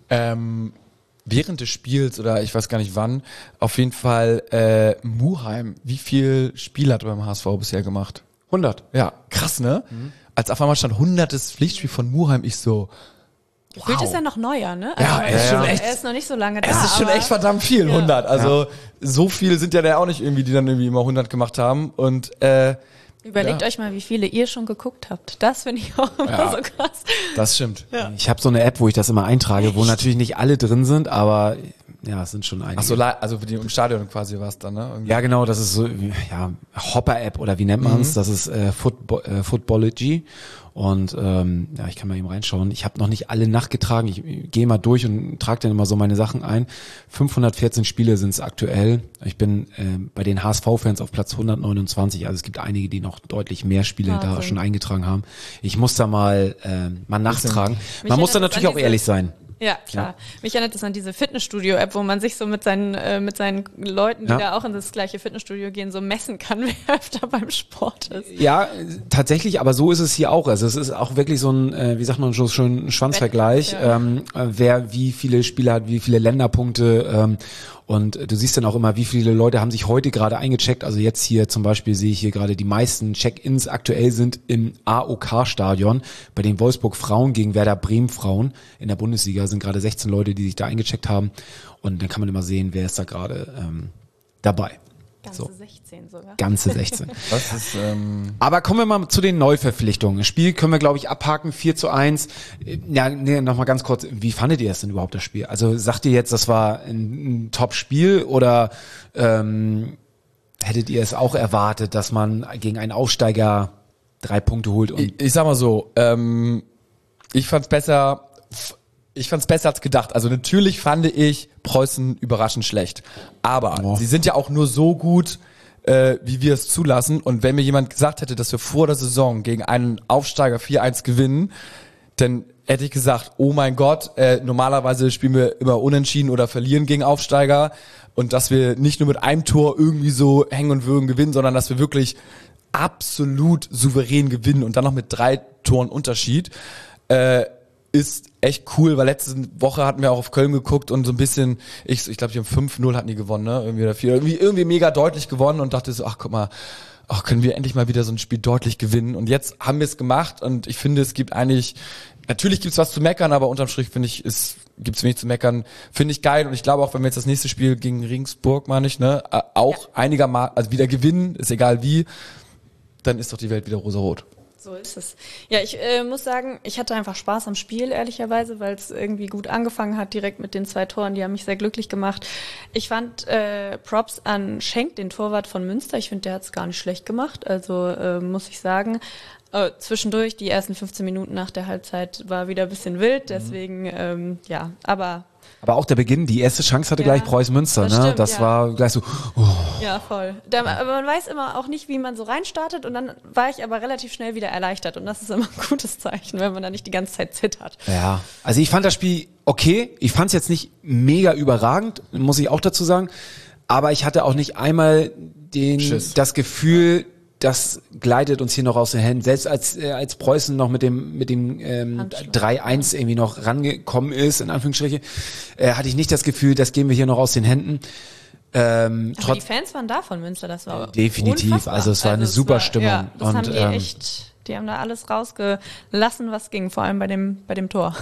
ähm, während des Spiels oder ich weiß gar nicht wann, auf jeden Fall äh, Muheim. Wie viel Spiele hat er beim H S V bisher gemacht? hundert. Ja, krass, ne? Mhm. Als auf einmal stand hundertes Pflichtspiel von Muheim, ich so, Gefühlt wow. ist er noch neuer, ne? Also ja, er ist, schon echt, er ist noch nicht so lange da. Es ist schon echt verdammt viel, ja. hundert. Also ja. so viel sind ja da auch nicht irgendwie, die dann irgendwie immer hundert gemacht haben. Und äh, Überlegt ja. euch mal, wie viele ihr schon geguckt habt. Das finde ich auch immer ja, so krass. Das stimmt. Ja. Ich habe so eine App, wo ich das immer eintrage, wo natürlich nicht alle drin sind, aber ja, es sind schon einige. Ach so, also für die im Stadion quasi war es dann, ne? Irgendwie. Ja, genau, das ist so, ja, Hopper-App oder wie nennt man's? Mhm. Das ist äh, Football, äh, Footballogy. Und ähm, ja, ich kann mal eben reinschauen. Ich habe noch nicht alle nachgetragen. Ich, ich gehe mal durch und trage dann immer so meine Sachen ein. fünfhundertvierzehn Spiele sind es aktuell. Ich bin äh, bei den H S V-Fans auf Platz hundertneunundzwanzig. Also es gibt einige, die noch deutlich mehr Spiele Wahnsinn. da schon eingetragen haben. Ich muss da mal äh, mal nachtragen. Man muss da natürlich auch ehrlich sein. Ja, klar. Ja. Mich erinnert das an diese Fitnessstudio-App, wo man sich so mit seinen äh, mit seinen Leuten, die ja. da auch in das gleiche Fitnessstudio gehen, so messen kann, wer öfter beim Sport ist. Ja, tatsächlich, aber so ist es hier auch. Also es ist auch wirklich so ein, äh, wie sagt man schon, schon ein Schwanzvergleich, ja. ähm, wer wie viele Spiele hat, wie viele Länderpunkte ähm, und du siehst dann auch immer, wie viele Leute haben sich heute gerade eingecheckt. Also jetzt hier zum Beispiel sehe ich hier gerade, die meisten Check-ins aktuell sind im A O K-Stadion. Bei den Wolfsburg Frauen gegen Werder Bremen Frauen in der Bundesliga sind gerade sechzehn Leute, die sich da eingecheckt haben. Und dann kann man immer sehen, wer ist da gerade ähm, dabei. Ganze so. sechzehn sogar. Ganze sechzehn. Das ist, ähm Aber kommen wir mal zu den Neuverpflichtungen. Das Spiel können wir, glaube ich, abhaken, vier zu eins. Ja, nee, nochmal ganz kurz, wie fandet ihr das denn überhaupt, das Spiel? Also sagt ihr jetzt, das war ein, ein Top-Spiel oder ähm, hättet ihr es auch erwartet, dass man gegen einen Aufsteiger drei Punkte holt? Und ich, ich sag mal so, ähm, ich fand's besser... Ich fand's besser als gedacht. Also natürlich fand ich Preußen überraschend schlecht. Aber oh. sie sind ja auch nur so gut, äh, wie wir es zulassen. Und wenn mir jemand gesagt hätte, dass wir vor der Saison gegen einen Aufsteiger vier eins gewinnen, dann hätte ich gesagt, oh mein Gott, äh, normalerweise spielen wir immer unentschieden oder verlieren gegen Aufsteiger. Und dass wir nicht nur mit einem Tor irgendwie so hängen und würgen gewinnen, sondern dass wir wirklich absolut souverän gewinnen und dann noch mit drei Toren Unterschied. Äh, ist echt cool, weil letzte Woche hatten wir auch auf Köln geguckt und so ein bisschen, ich, ich glaube, die haben fünf null hatten die gewonnen, ne? Irgendwie oder vier, irgendwie, irgendwie mega deutlich gewonnen und dachte so, ach guck mal, ach, können wir endlich mal wieder so ein Spiel deutlich gewinnen. Und jetzt haben wir es gemacht und ich finde, es gibt eigentlich, natürlich gibt's was zu meckern, aber unterm Strich finde ich, es gibt's wenig zu meckern. Finde ich geil und ich glaube auch, wenn wir jetzt das nächste Spiel gegen Regensburg, meine ich, ne, auch ja. einigermaßen, also wieder gewinnen, ist egal wie, dann ist doch die Welt wieder rosarot. So ist es. Ja, ich äh, muss sagen, ich hatte einfach Spaß am Spiel, ehrlicherweise, weil es irgendwie gut angefangen hat, direkt mit den zwei Toren. Die haben mich sehr glücklich gemacht. Ich fand äh, Props an Schenk, den Torwart von Münster. Ich finde, der hat es gar nicht schlecht gemacht. Also äh, muss ich sagen. Äh, zwischendurch, die ersten fünfzehn Minuten nach der Halbzeit war wieder ein bisschen wild. Deswegen, mhm. ähm, ja, aber... Aber auch der Beginn, die erste Chance hatte ja, gleich Preußen Münster, das ne? Stimmt, das ja. war gleich so. Oh. Ja, voll. Da, aber man weiß immer auch nicht, wie man so reinstartet und dann war ich aber relativ schnell wieder erleichtert und das ist immer ein gutes Zeichen, wenn man da nicht die ganze Zeit zittert. Ja, also ich fand das Spiel okay. Ich fand es jetzt nicht mega überragend, muss ich auch dazu sagen. Aber ich hatte auch nicht einmal den Schiss. das Gefühl, das gleitet uns hier noch aus den Händen. Selbst als äh, als Preußen noch mit dem mit dem ähm, drei eins irgendwie noch rangekommen ist, in Anführungsstrichen, äh, hatte ich nicht das Gefühl, das gehen wir hier noch aus den Händen. Ähm, Aber die Fans waren da von Münster, das war definitiv. Unfassbar. Also es war also eine es super war, Stimmung. Ja, das und, haben die ähm, echt, die haben da alles rausgelassen, was ging, vor allem bei dem bei dem Tor.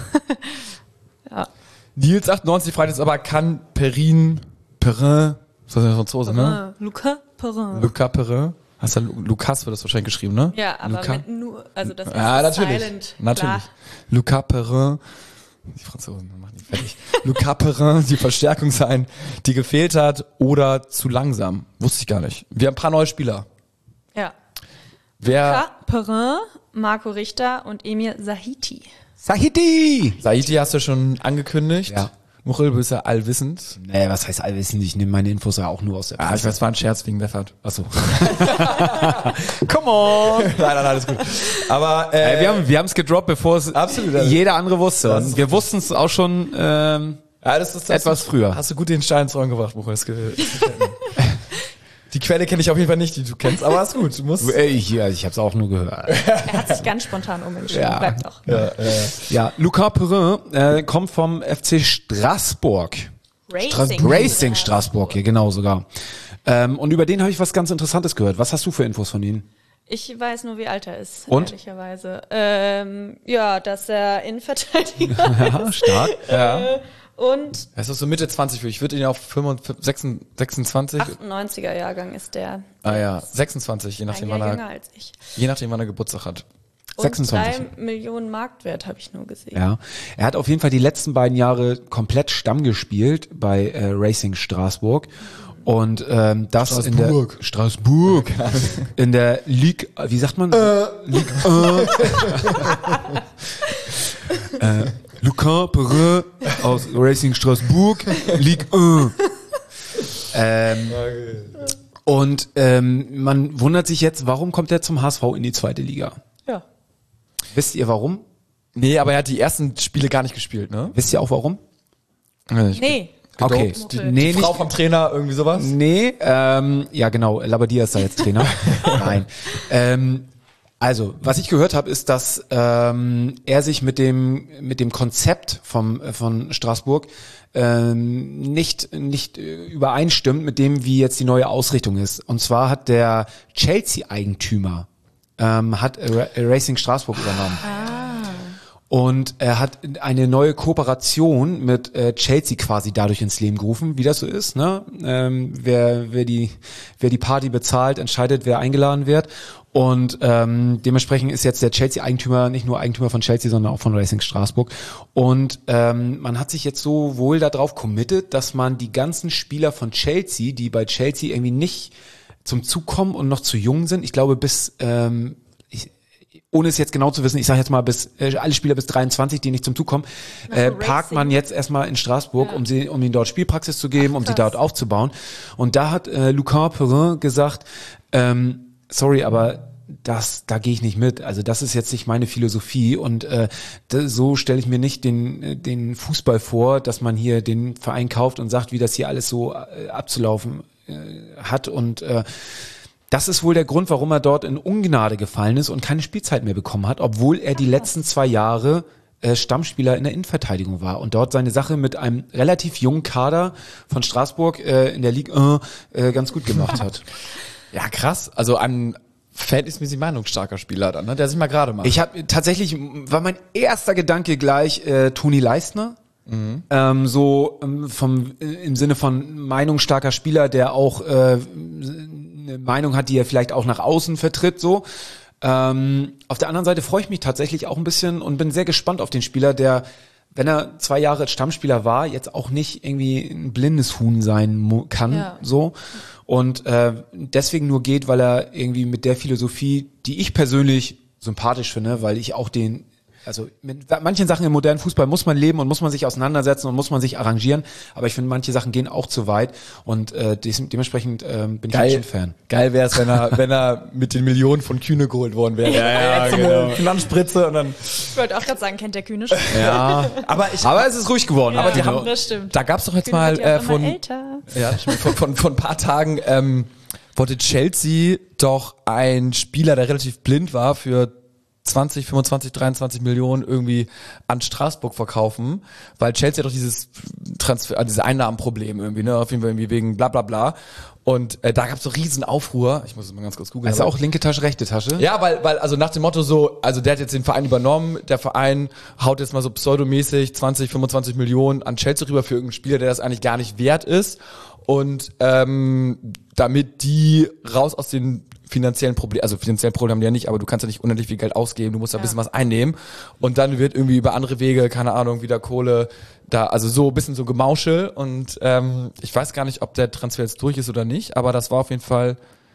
Ja. Nils achtundneunzig fragt jetzt aber, kann Perrin, Perrin, was ist das, Franzose, ne? Lucas Perrin. Lucas Perrin. Hast du Lukas wird das wahrscheinlich geschrieben, ne? Ja, aber Luca? mit nur, also das ist ja, natürlich, silent. Natürlich. Lucas Perrin, die Franzosen machen die fertig. Lucas Perrin, die Verstärkung sein, die gefehlt hat oder zu langsam. Wusste ich gar nicht. Wir haben ein paar neue Spieler. Ja. Wer? Lucas Perrin Marco Richter und Emir Sahiti. Sahiti! Sahiti hast du schon angekündigt. Ja. Muchel, du bist ja allwissend. Nee, was heißt allwissend? Ich nehme meine Infos ja auch nur aus der Ah, ich weiß, war ein Scherz wegen Leffert. Achso. Come on! Nein, nein, alles gut. Aber äh, Ey, wir haben wir haben es gedroppt, bevor es absolut, jeder andere wusste. Und wir wussten es auch schon ähm, ja, das ist, das etwas du, früher. Hast du gut den Stein ins Rollen gebracht, Muchel. Das gefällt mir. Die Quelle kenne ich auf jeden Fall nicht, die du kennst, aber ist gut. Du musst Ich, ja, ich habe es auch nur gehört. Er hat sich ganz spontan umentschieden. Ja. Bleibt doch. ja, ja. Ja, Lucas Perrin äh, kommt vom F C Straßburg. Racing. Racing Straßburg, hier genau sogar. Ähm, und über den habe ich was ganz Interessantes gehört. Was hast du für Infos von ihm? Ich weiß nur, wie alt er ist, Und? ehrlicherweise. Ähm, ja, dass er Innenverteidiger Ja, ist. stark. ja. Und Es ist so Mitte zwanzig für. Ich würde ihn auf fünfundfünfzig, sechsundzwanzig. achtundneunziger Jahrgang ist der. Ah ja, sechsundzwanzig, je Ein nachdem, Jahr wann jünger er, als ich. je nachdem, wann er Geburtstag hat. Und sechsundzwanzig. drei Millionen Marktwert habe ich nur gesehen. Ja, er hat auf jeden Fall die letzten beiden Jahre komplett Stamm gespielt bei äh, Racing Straßburg. Und ähm, das Straßburg. in der Straßburg in der Ligue, wie sagt man? Äh. Ligue äh, Lucas Perrin aus Racing Straßburg, Ligue eins. Ähm, und ähm, man wundert sich jetzt, warum kommt er zum H S V in die zweite Liga? Ja. Wisst ihr warum? Nee, aber er hat die ersten Spiele gar nicht gespielt, ne? Wisst ihr auch warum? Nee. Okay, Die, die nee, Frau nicht, vom Trainer, irgendwie sowas? nee, ähm, ja genau, Labadia ist da jetzt Trainer. Nein. Ähm, also, was ich gehört habe, ist, dass ähm, er sich mit dem mit dem Konzept vom äh, von Straßburg ähm, nicht nicht äh, übereinstimmt mit dem, wie jetzt die neue Ausrichtung ist. Und zwar hat der Chelsea-Eigentümer ähm, hat äh, Racing Straßburg übernommen. Und er hat eine neue Kooperation mit äh, Chelsea quasi dadurch ins Leben gerufen, wie das so ist, ne? Ähm, wer wer die wer die Party bezahlt, entscheidet, wer eingeladen wird. Und ähm, dementsprechend ist jetzt der Chelsea-Eigentümer nicht nur Eigentümer von Chelsea, sondern auch von Racing Straßburg. Und ähm, man hat sich jetzt so wohl darauf committed, dass man die ganzen Spieler von Chelsea, die bei Chelsea irgendwie nicht zum Zug kommen und noch zu jung sind, ich glaube bis ähm, ich, ohne es jetzt genau zu wissen, ich sage jetzt mal bis äh, alle Spieler bis dreiundzwanzig, die nicht zum Zug kommen, äh, parkt man jetzt erstmal in Straßburg, ja. um sie, um ihnen dort Spielpraxis zu geben, Ach, um sie dort aufzubauen. Und da hat äh, Lucas Perrin gesagt, ähm, sorry, aber das, da gehe ich nicht mit. Also das ist jetzt nicht meine Philosophie und äh, das, so stelle ich mir nicht den den Fußball vor, dass man hier den Verein kauft und sagt, wie das hier alles so äh, abzulaufen äh, hat und äh, das ist wohl der Grund, warum er dort in Ungnade gefallen ist und keine Spielzeit mehr bekommen hat, obwohl er die letzten zwei Jahre äh, Stammspieler in der Innenverteidigung war und dort seine Sache mit einem relativ jungen Kader von Straßburg äh, in der Ligue äh, ganz gut gemacht hat. Ja, krass. Also ein verhältnismäßig meinungsstarker Spieler dann, ne? Der sich mal gerade macht. Ich habe tatsächlich, war mein erster Gedanke gleich äh, Toni Leistner. Mhm. Ähm, so ähm, vom äh, im Sinne von meinungsstarker Spieler, der auch äh, eine Meinung hat, die er vielleicht auch nach außen vertritt, so. Ähm, auf der anderen Seite freue ich mich tatsächlich auch ein bisschen und bin sehr gespannt auf den Spieler, der, wenn er zwei Jahre Stammspieler war, jetzt auch nicht irgendwie ein blindes Huhn sein mu- kann, ja. so. Und äh, deswegen nur geht, weil er irgendwie mit der Philosophie, die ich persönlich sympathisch finde, weil ich auch den, also mit manchen Sachen im modernen Fußball muss man leben und muss man sich auseinandersetzen und muss man sich arrangieren, aber ich finde, manche Sachen gehen auch zu weit und äh, des, dementsprechend äh, bin ich geil, schon Fan. Geil wäre es, wenn er, wenn er mit den Millionen von Kühne geholt worden wäre. Ja, ja, so genau. eine Finanzspritze und dann. Ich wollte auch gerade sagen, kennt der Kühne schon. Ja, aber ich, aber es ist ruhig geworden. Ja, aber die genau. haben, das stimmt. Da gab's doch jetzt Kühne mal wird ja äh, auch von, immer älter. ja, von, von, von ein paar Tagen ähm, wollte Chelsea doch ein Spieler, der relativ blind war, für zwanzig, fünfundzwanzig, dreiundzwanzig Millionen irgendwie an Straßburg verkaufen, weil Chelsea hat doch dieses Transfer, äh, dieses Einnahmenproblem irgendwie, ne, auf jeden Fall irgendwie wegen bla bla bla. Und äh, da gab's so riesen Aufruhr. Ich muss es mal ganz kurz googeln. Also auch linke Tasche, rechte Tasche? Ja, weil, weil, also nach dem Motto so, also der hat jetzt den Verein übernommen, der Verein haut jetzt mal so pseudomäßig zwanzig, fünfundzwanzig Millionen an Chelsea rüber für irgendeinen Spieler, der das eigentlich gar nicht wert ist. Und ähm, damit die raus aus den finanziellen Problemen, also finanziellen Probleme haben die ja nicht, aber du kannst ja nicht unendlich viel Geld ausgeben, du musst ja ein bisschen was einnehmen und dann wird irgendwie über andere Wege, keine Ahnung, wieder Kohle da, also so ein bisschen so Gemauschel und ähm, ich weiß gar nicht, ob der Transfer jetzt durch ist oder nicht, aber das war auf jeden Fall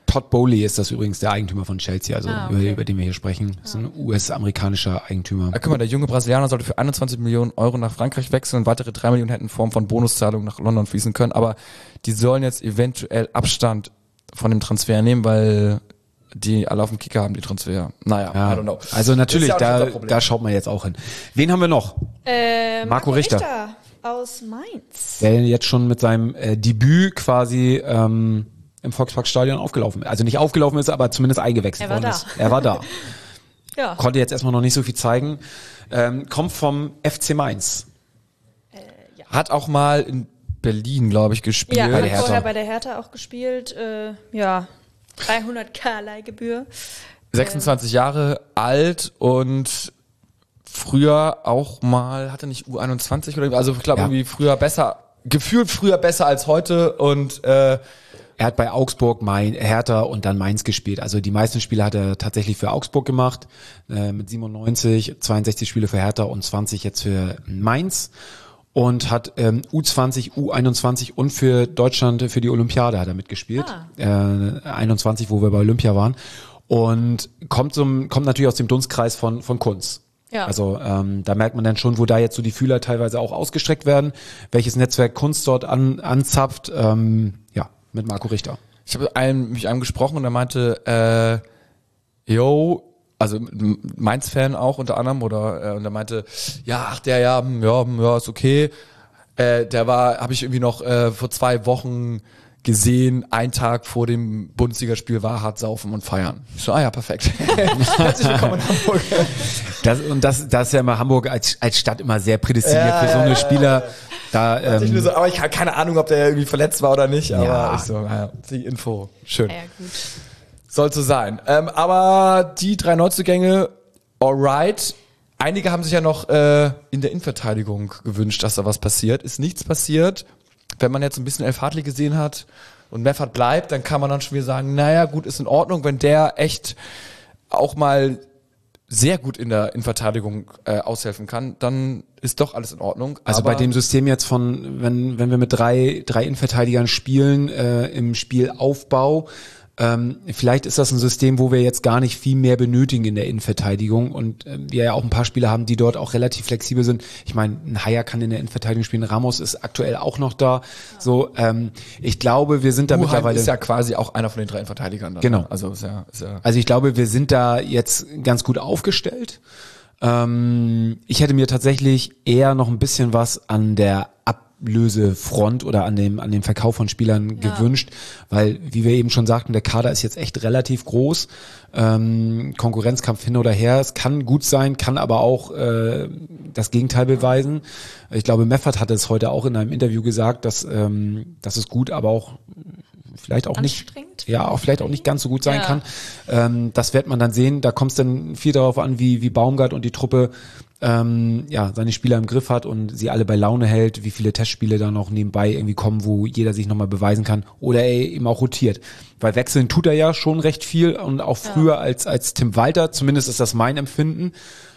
Todd Bowley ist das übrigens, der Eigentümer von Chelsea, also ah, okay. über, über den wir hier sprechen. Das ist ein U S-amerikanischer Eigentümer. Ah, guck mal, der junge Brasilianer sollte für einundzwanzig Millionen Euro nach Frankreich wechseln und weitere drei Millionen hätten in Form von Bonuszahlungen nach London fließen können. Aber die sollen jetzt eventuell Abstand von dem Transfer nehmen, weil die alle auf dem Kicker haben, die Transfer. Naja, ja, I don't know. Also natürlich, ja da, da schaut man jetzt auch hin. Wen haben wir noch? Äh, Marco, Marco Richter. Richter aus Mainz. Der jetzt schon mit seinem äh, Debüt quasi ähm, im Volksparkstadion aufgelaufen ist. Also nicht aufgelaufen ist, aber zumindest eingewechselt worden ist. Er war da. Ja. Konnte jetzt erstmal noch nicht so viel zeigen. Ähm, kommt vom F C Mainz. Äh, ja. Hat auch mal in Berlin, glaube ich, gespielt. Ja, bei hat der Hertha. vorher bei der Hertha auch gespielt. Äh, ja, dreihunderttausend Leihgebühr. sechsundzwanzig Jahre alt und früher auch mal, hatte nicht U einundzwanzig oder also ich glaube Ja. irgendwie früher besser, gefühlt früher besser als heute und äh, Er hat bei Augsburg, Main, Hertha und dann Mainz gespielt. Also die meisten Spiele hat er tatsächlich für Augsburg gemacht, äh, mit siebenundneunzig, zweiundsechzig Spiele für Hertha und zwanzig jetzt für Mainz. Und hat ähm, U zwanzig, U einundzwanzig und für Deutschland, für die Olympiade hat er mitgespielt. Ah. Äh, einundzwanzig, wo wir bei Olympia waren. Und kommt zum, kommt natürlich aus dem Dunstkreis von, von Kunz. Ja. Also ähm, da merkt man dann schon, wo da jetzt so die Fühler teilweise auch ausgestreckt werden, welches Netzwerk Kunz dort an, anzapft. Ähm, ja, mit Marco Richter. ich habe einen, mich einem gesprochen und er meinte, äh, yo, also Mainz-Fan auch unter anderem, oder äh, und er meinte, ja, ach der, ja, hm, ja, hm, ja, ist okay. Äh, der war, habe ich irgendwie noch äh, vor zwei Wochen gesehen, ein Tag vor dem Bundesligaspiel war hart saufen und feiern. Ich so, ah ja, perfekt. Herzlich willkommen in Hamburg. Das, und das, das ist ja immer Hamburg als, als Stadt immer sehr prädestiniert ja, für so eine ja, Spieler. Da, ähm, ich nur so, aber ich habe keine Ahnung, ob der irgendwie verletzt war oder nicht, aber ja. ich so, naja, die Info, schön. Ja, gut. Soll so sein. Ähm, aber die drei Neuzugänge, alright. Einige haben sich ja noch äh, in der Innenverteidigung gewünscht, dass da was passiert. Ist nichts passiert. Wenn man jetzt ein bisschen Elf Hartli gesehen hat und Meffert bleibt, dann kann man dann schon wieder sagen, naja, gut, ist in Ordnung. Wenn der echt auch mal sehr gut in der Innenverteidigung äh, aushelfen kann, dann ist doch alles in Ordnung. Also aber bei dem System jetzt von, wenn wenn wir mit drei drei Innenverteidigern spielen äh, im Spielaufbau, ähm, vielleicht ist das ein System, wo wir jetzt gar nicht viel mehr benötigen in der Innenverteidigung und äh, wir ja auch ein paar Spieler haben, die dort auch relativ flexibel sind. Ich meine, ein Haier kann in der Innenverteidigung spielen, Ramos ist aktuell auch noch da. So, ähm, ich glaube, wir sind da Muheim mittlerweile. ist ja quasi auch einer von den drei Verteidigern. Dann, genau. Ne? Also ist ja, ist ja. Also ich glaube, wir sind da jetzt ganz gut aufgestellt. Ähm, ich hätte mir tatsächlich eher noch ein bisschen was an der Ablösefront oder an dem an dem Verkauf von Spielern ja. gewünscht, weil, wie wir eben schon sagten, der Kader ist jetzt echt relativ groß. Ähm, Konkurrenzkampf hin oder her. Es kann gut sein, kann aber auch äh, das Gegenteil beweisen. Ich glaube, Meffert hatte es heute auch in einem Interview gesagt, dass ähm, das ist gut, aber auch vielleicht auch nicht, ja, auch vielleicht auch nicht ganz so gut sein ja. kann. Ähm, das wird man dann sehen. Da kommt es dann viel darauf an, wie wie Baumgart und die Truppe ähm, ja seine Spieler im Griff hat und sie alle bei Laune hält, wie viele Testspiele da noch nebenbei irgendwie kommen, wo jeder sich nochmal beweisen kann oder er eben auch rotiert. Weil wechseln tut er ja schon recht viel und auch früher ja. als als Tim Walter, zumindest ist das mein Empfinden.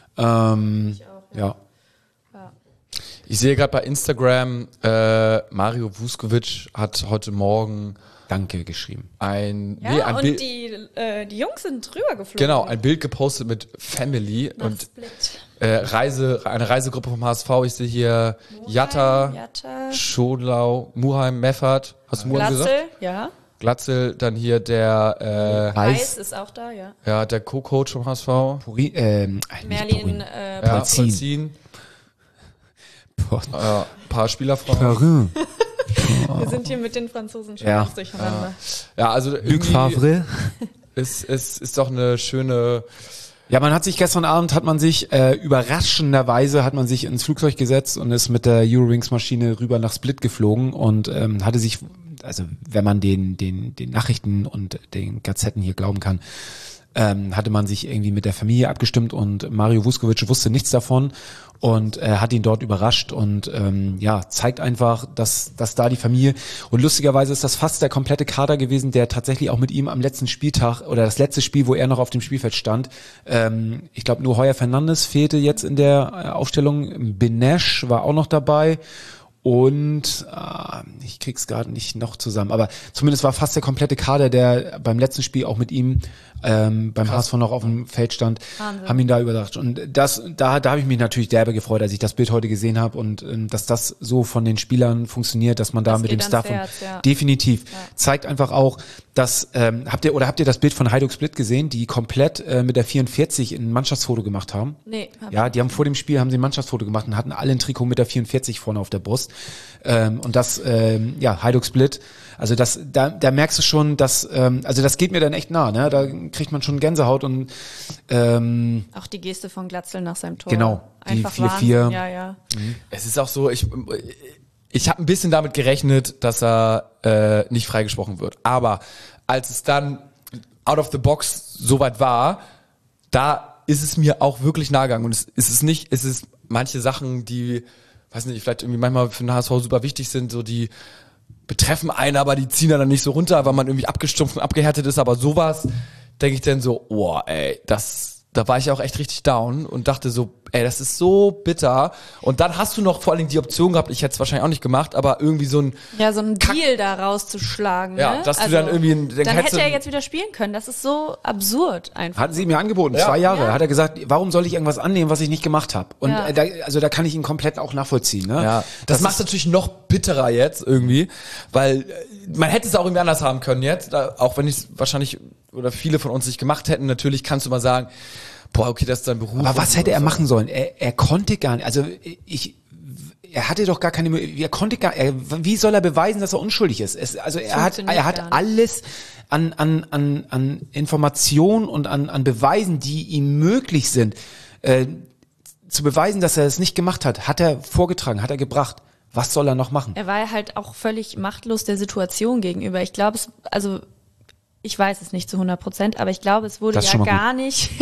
Ähm, ich auch, ja. ja. Ich sehe gerade bei Instagram, äh, Mario Vuskovic hat heute Morgen Danke geschrieben. Ein, ja, nee, ein und Bild, die, äh, die Jungs sind drüber geflogen. Genau, ein Bild gepostet mit Family Nach und Split. äh, Reise, eine Reisegruppe vom H S V. Ich sehe hier Muheim, Jatta, Jatta, Schonlau, Muheim, Meffert. Hast du Muheim Glatzel, gesagt? ja. Glatzel, dann hier der äh, Reis ist auch da, ja. ja, der Co-Coach vom H S V. Puri, ähm, Merlin, äh, Ja, Polzin. Polzin. Äh, ein paar Spielerfrauen. Perrin. Wir sind hier mit den Franzosen schon Ja. ganz durcheinander. Ja, also Luc irgendwie Favre. ist, ist, ist doch eine schöne. Ja, man hat sich gestern Abend, hat man sich äh, überraschenderweise, hat man sich ins Flugzeug gesetzt und ist mit der Eurowings-Maschine rüber nach Split geflogen und ähm, hatte sich, also wenn man den den den Nachrichten und den Gazetten hier glauben kann, ähm, hatte man sich irgendwie mit der Familie abgestimmt und Mario Vuskovic wusste nichts davon und äh, hat ihn dort überrascht und ähm, ja, zeigt einfach, dass dass da die Familie, und lustigerweise ist das fast der komplette Kader gewesen, der tatsächlich auch mit ihm am letzten Spieltag oder das letzte Spiel, wo er noch auf dem Spielfeld stand, ähm, ich glaube nur Heuer Fernandes fehlte jetzt in der äh, Aufstellung, Benesch war auch noch dabei und äh, ich krieg's gerade nicht noch zusammen, aber zumindest war fast der komplette Kader, der beim letzten Spiel auch mit ihm ähm, beim H S V noch auf dem Feld stand, Wahnsinn. Haben ihn da überdacht. Und das, da, da habe ich mich natürlich derbe gefreut, als ich das Bild heute gesehen habe und ähm, dass das so von den Spielern funktioniert, dass man da das mit dem Staff Herz, und ja. definitiv ja. zeigt einfach auch, dass ähm, habt ihr oder habt ihr das Bild von Hajduk Split gesehen, die komplett äh, mit der vierundvierzig ein Mannschaftsfoto gemacht haben? Nee. Hab ja, die haben vor dem Spiel haben sie ein Mannschaftsfoto gemacht und hatten alle ein Trikot mit der vierundvierzig vorne auf der Brust. Ähm, und das, ähm, ja, Hajduk Split. Also das, da, da merkst du schon, dass, ähm, also das geht mir dann echt nah, ne? Da kriegt man schon Gänsehaut und ähm, auch die Geste von Glatzel nach seinem Tor. Genau, einfach die vier vier. Ja, ja. Mhm. Es ist auch so, ich ich habe ein bisschen damit gerechnet, dass er äh, nicht freigesprochen wird. Aber als es dann out of the box soweit war, da ist es mir auch wirklich nahe gegangen. Und es, es ist nicht, es ist manche Sachen, die, weiß nicht, vielleicht irgendwie manchmal für den H S V super wichtig sind, so die betreffen einen, aber die ziehen dann nicht so runter, weil man irgendwie abgestumpft und abgehärtet ist. Aber sowas denke ich dann so, oh, ey, das, da war ich auch echt richtig down und dachte so, ey, das ist so bitter. Und dann hast du noch vor allen Dingen die Option gehabt, ich hätte es wahrscheinlich auch nicht gemacht, aber irgendwie so ein ja, so ein Kack- Deal da rauszuschlagen. Ja, ne? dass also, du dann irgendwie ein, dann, dann hätte er jetzt wieder spielen können. Das ist so absurd einfach. Hatten sie mir angeboten, Ja. zwei Jahre. Ja. Hat er gesagt, warum soll ich irgendwas annehmen, was ich nicht gemacht habe? Und Ja. äh, da, also da kann ich ihn komplett auch nachvollziehen. Ne? Ja, das, das macht es natürlich noch bitterer jetzt irgendwie, weil äh, man hätte es auch irgendwie anders haben können jetzt, da, auch wenn ich es wahrscheinlich oder viele von uns nicht gemacht hätten. Natürlich kannst du mal sagen, boah, okay, das ist dein Beruf. Aber was hätte er machen sollen? Er, er konnte gar nicht, also ich, er hatte doch gar keine, er konnte gar, er, wie soll er beweisen, dass er unschuldig ist? Es, also er hat, er hat alles an, an, an, an Informationen und an, an Beweisen, die ihm möglich sind, äh, zu beweisen, dass er es nicht gemacht hat, hat er vorgetragen, hat er gebracht. Was soll er noch machen? Er war halt auch völlig machtlos der Situation gegenüber. Ich glaube, es, also ich weiß es nicht zu hundert Prozent, aber ich glaube, es wurde ja gar gut. nicht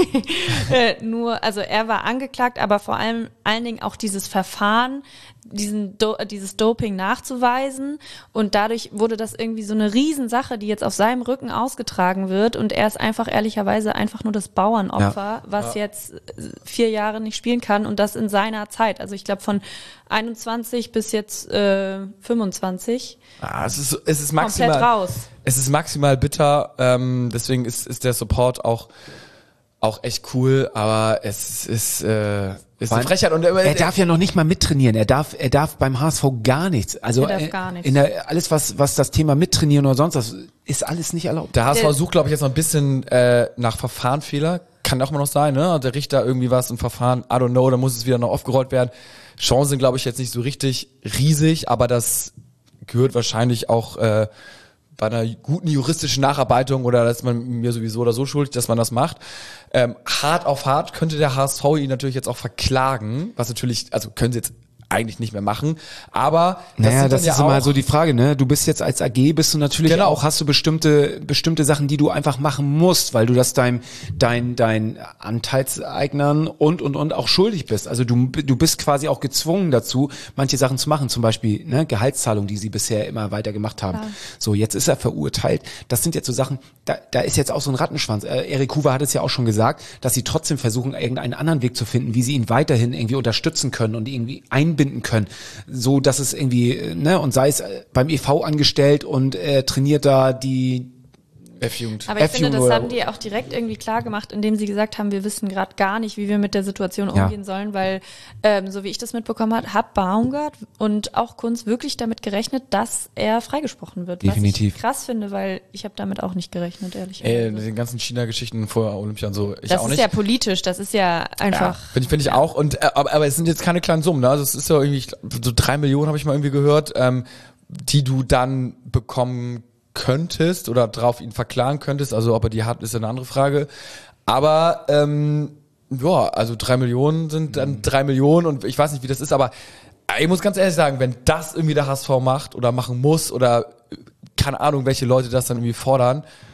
äh, nur, also er war angeklagt, aber vor allem allen Dingen auch dieses Verfahren, diesen Do- dieses Doping nachzuweisen und dadurch wurde das irgendwie so eine Riesensache, die jetzt auf seinem Rücken ausgetragen wird und er ist einfach ehrlicherweise einfach nur das Bauernopfer, ja. was ja. jetzt vier Jahre nicht spielen kann und das in seiner Zeit. Also ich glaube von einundzwanzig bis jetzt äh, fünfundzwanzig. Ah, es ist es ist maximal komplett raus. Es ist maximal bitter, ähm, deswegen ist ist der Support auch auch echt cool, aber es ist äh, ist eine Frechheit und er, er darf ja noch nicht mal mittrainieren. Er darf er darf beim H S V gar nichts. Also er darf gar nichts. In der, alles was was das Thema mittrainieren oder sonst was ist alles nicht erlaubt. Der H S V sucht, glaube ich, jetzt noch ein bisschen äh, nach Verfahrenfehler. Kann auch mal noch sein, ne? Der Richter irgendwie was im Verfahren, I don't know, da muss es wieder noch aufgerollt werden. Chancen sind, glaube ich, jetzt nicht so richtig riesig, aber das gehört wahrscheinlich auch äh, bei einer guten juristischen Nacharbeitung oder dass man mir sowieso oder so schuldig, dass man das macht. Ähm, hart auf hart könnte der H S V ihn natürlich jetzt auch verklagen, was natürlich, also können sie jetzt eigentlich nicht mehr machen, aber das naja, das ist ja immer so die Frage, ne? Du bist jetzt als A G, bist du natürlich genau. auch, hast du bestimmte bestimmte Sachen, die du einfach machen musst, weil du das dein dein dein Anteilseignern und und und auch schuldig bist. Also du du bist quasi auch gezwungen dazu, manche Sachen zu machen, zum Beispiel ne Gehaltszahlung, die sie bisher immer weiter gemacht haben. Ja. So, jetzt ist er verurteilt. Das sind jetzt so Sachen, da da ist jetzt auch so ein Rattenschwanz. Äh, Erik Huber hat es ja auch schon gesagt, dass sie trotzdem versuchen, irgendeinen anderen Weg zu finden, wie sie ihn weiterhin irgendwie unterstützen können und irgendwie ein binden können, so dass es irgendwie, ne, und sei es beim E V angestellt und äh, trainiert da die F-Jugend. Aber ich F-Jugend finde, das haben die auch direkt irgendwie klar gemacht, indem sie gesagt haben, wir wissen gerade gar nicht, wie wir mit der Situation umgehen ja. sollen, weil, ähm, so wie ich das mitbekommen habe, hat Baumgart und auch Kunz wirklich damit gerechnet, dass er freigesprochen wird. Definitiv. Was ich krass finde, weil ich habe damit auch nicht gerechnet, ehrlich gesagt. Ey, den ganzen China-Geschichten vor Olympia und so, ich das auch nicht. Das ist ja politisch, das ist ja einfach... Ja, finde ich, find ich auch, und äh, aber, aber es sind jetzt keine kleinen Summen, ne? Also es ist ja irgendwie, ich glaub, so drei Millionen habe ich mal irgendwie gehört, ähm, die du dann bekommen könntest oder drauf ihn verklagen könntest, also ob er die hat, ist eine andere Frage, aber ähm, ja, also drei Millionen sind dann drei Millionen und ich weiß nicht, wie das ist, aber ich muss ganz ehrlich sagen, wenn das irgendwie der H S V macht oder machen muss oder keine Ahnung, welche Leute das dann irgendwie fordern,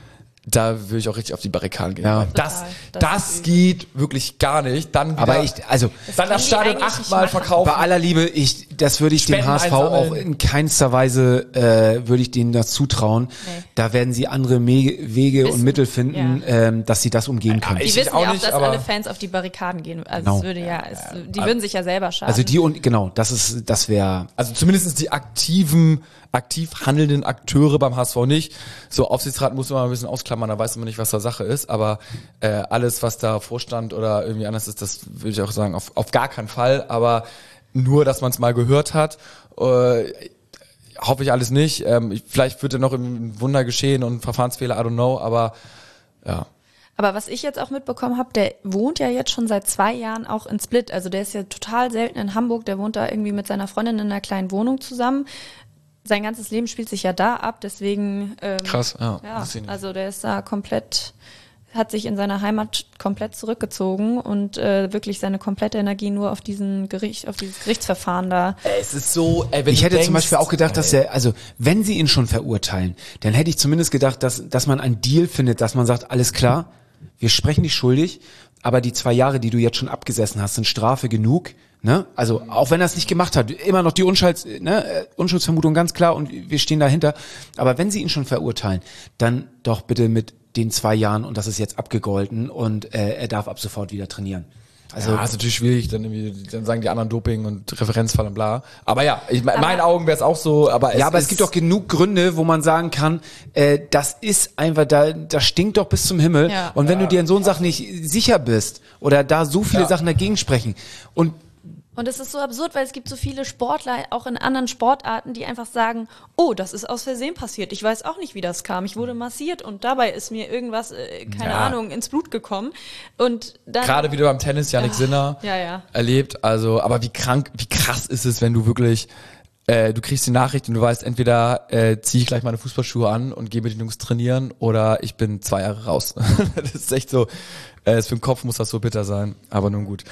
da würde ich auch richtig auf die Barrikaden gehen. Ja. Das, das, das geht wirklich gar nicht. Dann wieder, aber ich, also, dann das Stadion achtmal verkaufen. Bei aller Liebe, ich, das würde ich dem H S V auch in keinster Weise, äh, würde ich denen das zutrauen. Nee. Da werden sie andere Me- Wege Wissen. und Mittel finden, ja. ähm, dass sie das umgehen können. Die wissen auch ja auch, nicht, dass alle Fans auf die Barrikaden gehen. Also genau. es würde ja, es, die würden sich ja selber schaden. Also die und, genau, das ist, das wäre. Also zumindest die aktiven, aktiv handelnden Akteure beim H S V nicht. So, Aufsichtsrat muss man mal ein bisschen ausklammern, da weiß man nicht, was da Sache ist, aber äh, alles, was da Vorstand oder irgendwie anders ist, das würde ich auch sagen, auf, auf gar keinen Fall, aber nur, dass man es mal gehört hat, äh, hoffe ich alles nicht. Ähm, vielleicht wird ja noch ein Wunder geschehen und ein Verfahrensfehler, I don't know, aber ja. Aber was ich jetzt auch mitbekommen habe, der wohnt ja jetzt schon seit zwei Jahren auch in Split, also der ist ja total selten in Hamburg, der wohnt da irgendwie mit seiner Freundin in einer kleinen Wohnung zusammen. Sein ganzes Leben spielt sich ja da ab, deswegen ähm, krass, ja. ja also der ist da komplett, hat sich in seiner Heimat komplett zurückgezogen und äh, wirklich seine komplette Energie nur auf diesen Gericht, auf dieses Gerichtsverfahren da. Es ist so, ey, wenn ich hätte denkst, zum Beispiel auch gedacht, dass er, also wenn sie ihn schon verurteilen, dann hätte ich zumindest gedacht, dass dass man einen Deal findet, dass man sagt, alles klar, wir sprechen dich schuldig, aber die zwei Jahre, die du jetzt schon abgesessen hast, sind Strafe genug. Ne? Also auch wenn er es nicht gemacht hat, immer noch die Unschulds, ne? Unschuldsvermutung ganz klar und wir stehen dahinter. Aber wenn sie ihn schon verurteilen, dann doch bitte mit den zwei Jahren und das ist jetzt abgegolten und äh, er darf ab sofort wieder trainieren. Also ja, ist natürlich schwierig, dann irgendwie, dann sagen die anderen Doping und Referenzfall und bla. Aber ja, ich, in meinen Augen wäre es auch so, aber es Ja, aber es gibt doch genug Gründe, wo man sagen kann, äh, das ist einfach, da, das stinkt doch bis zum Himmel. Ja. Und wenn ja. du dir in so einer Sache nicht sicher bist oder da so viele ja. Sachen dagegen sprechen und Und es ist so absurd, weil es gibt so viele Sportler, auch in anderen Sportarten, die einfach sagen, oh, das ist aus Versehen passiert. Ich weiß auch nicht, wie das kam. Ich wurde massiert und dabei ist mir irgendwas, äh, keine ja. Ahnung, ins Blut gekommen. Und dann gerade wieder beim Tennis, Jannik ja. Sinner ja, ja. erlebt. Also, aber wie krank, wie krass ist es, wenn du wirklich, äh, du kriegst die Nachricht und du weißt, entweder äh, ziehe ich gleich meine Fußballschuhe an und gehe mit den Jungs trainieren oder ich bin zwei Jahre raus. Das ist echt so, äh, für den Kopf muss das so bitter sein. Aber nun gut.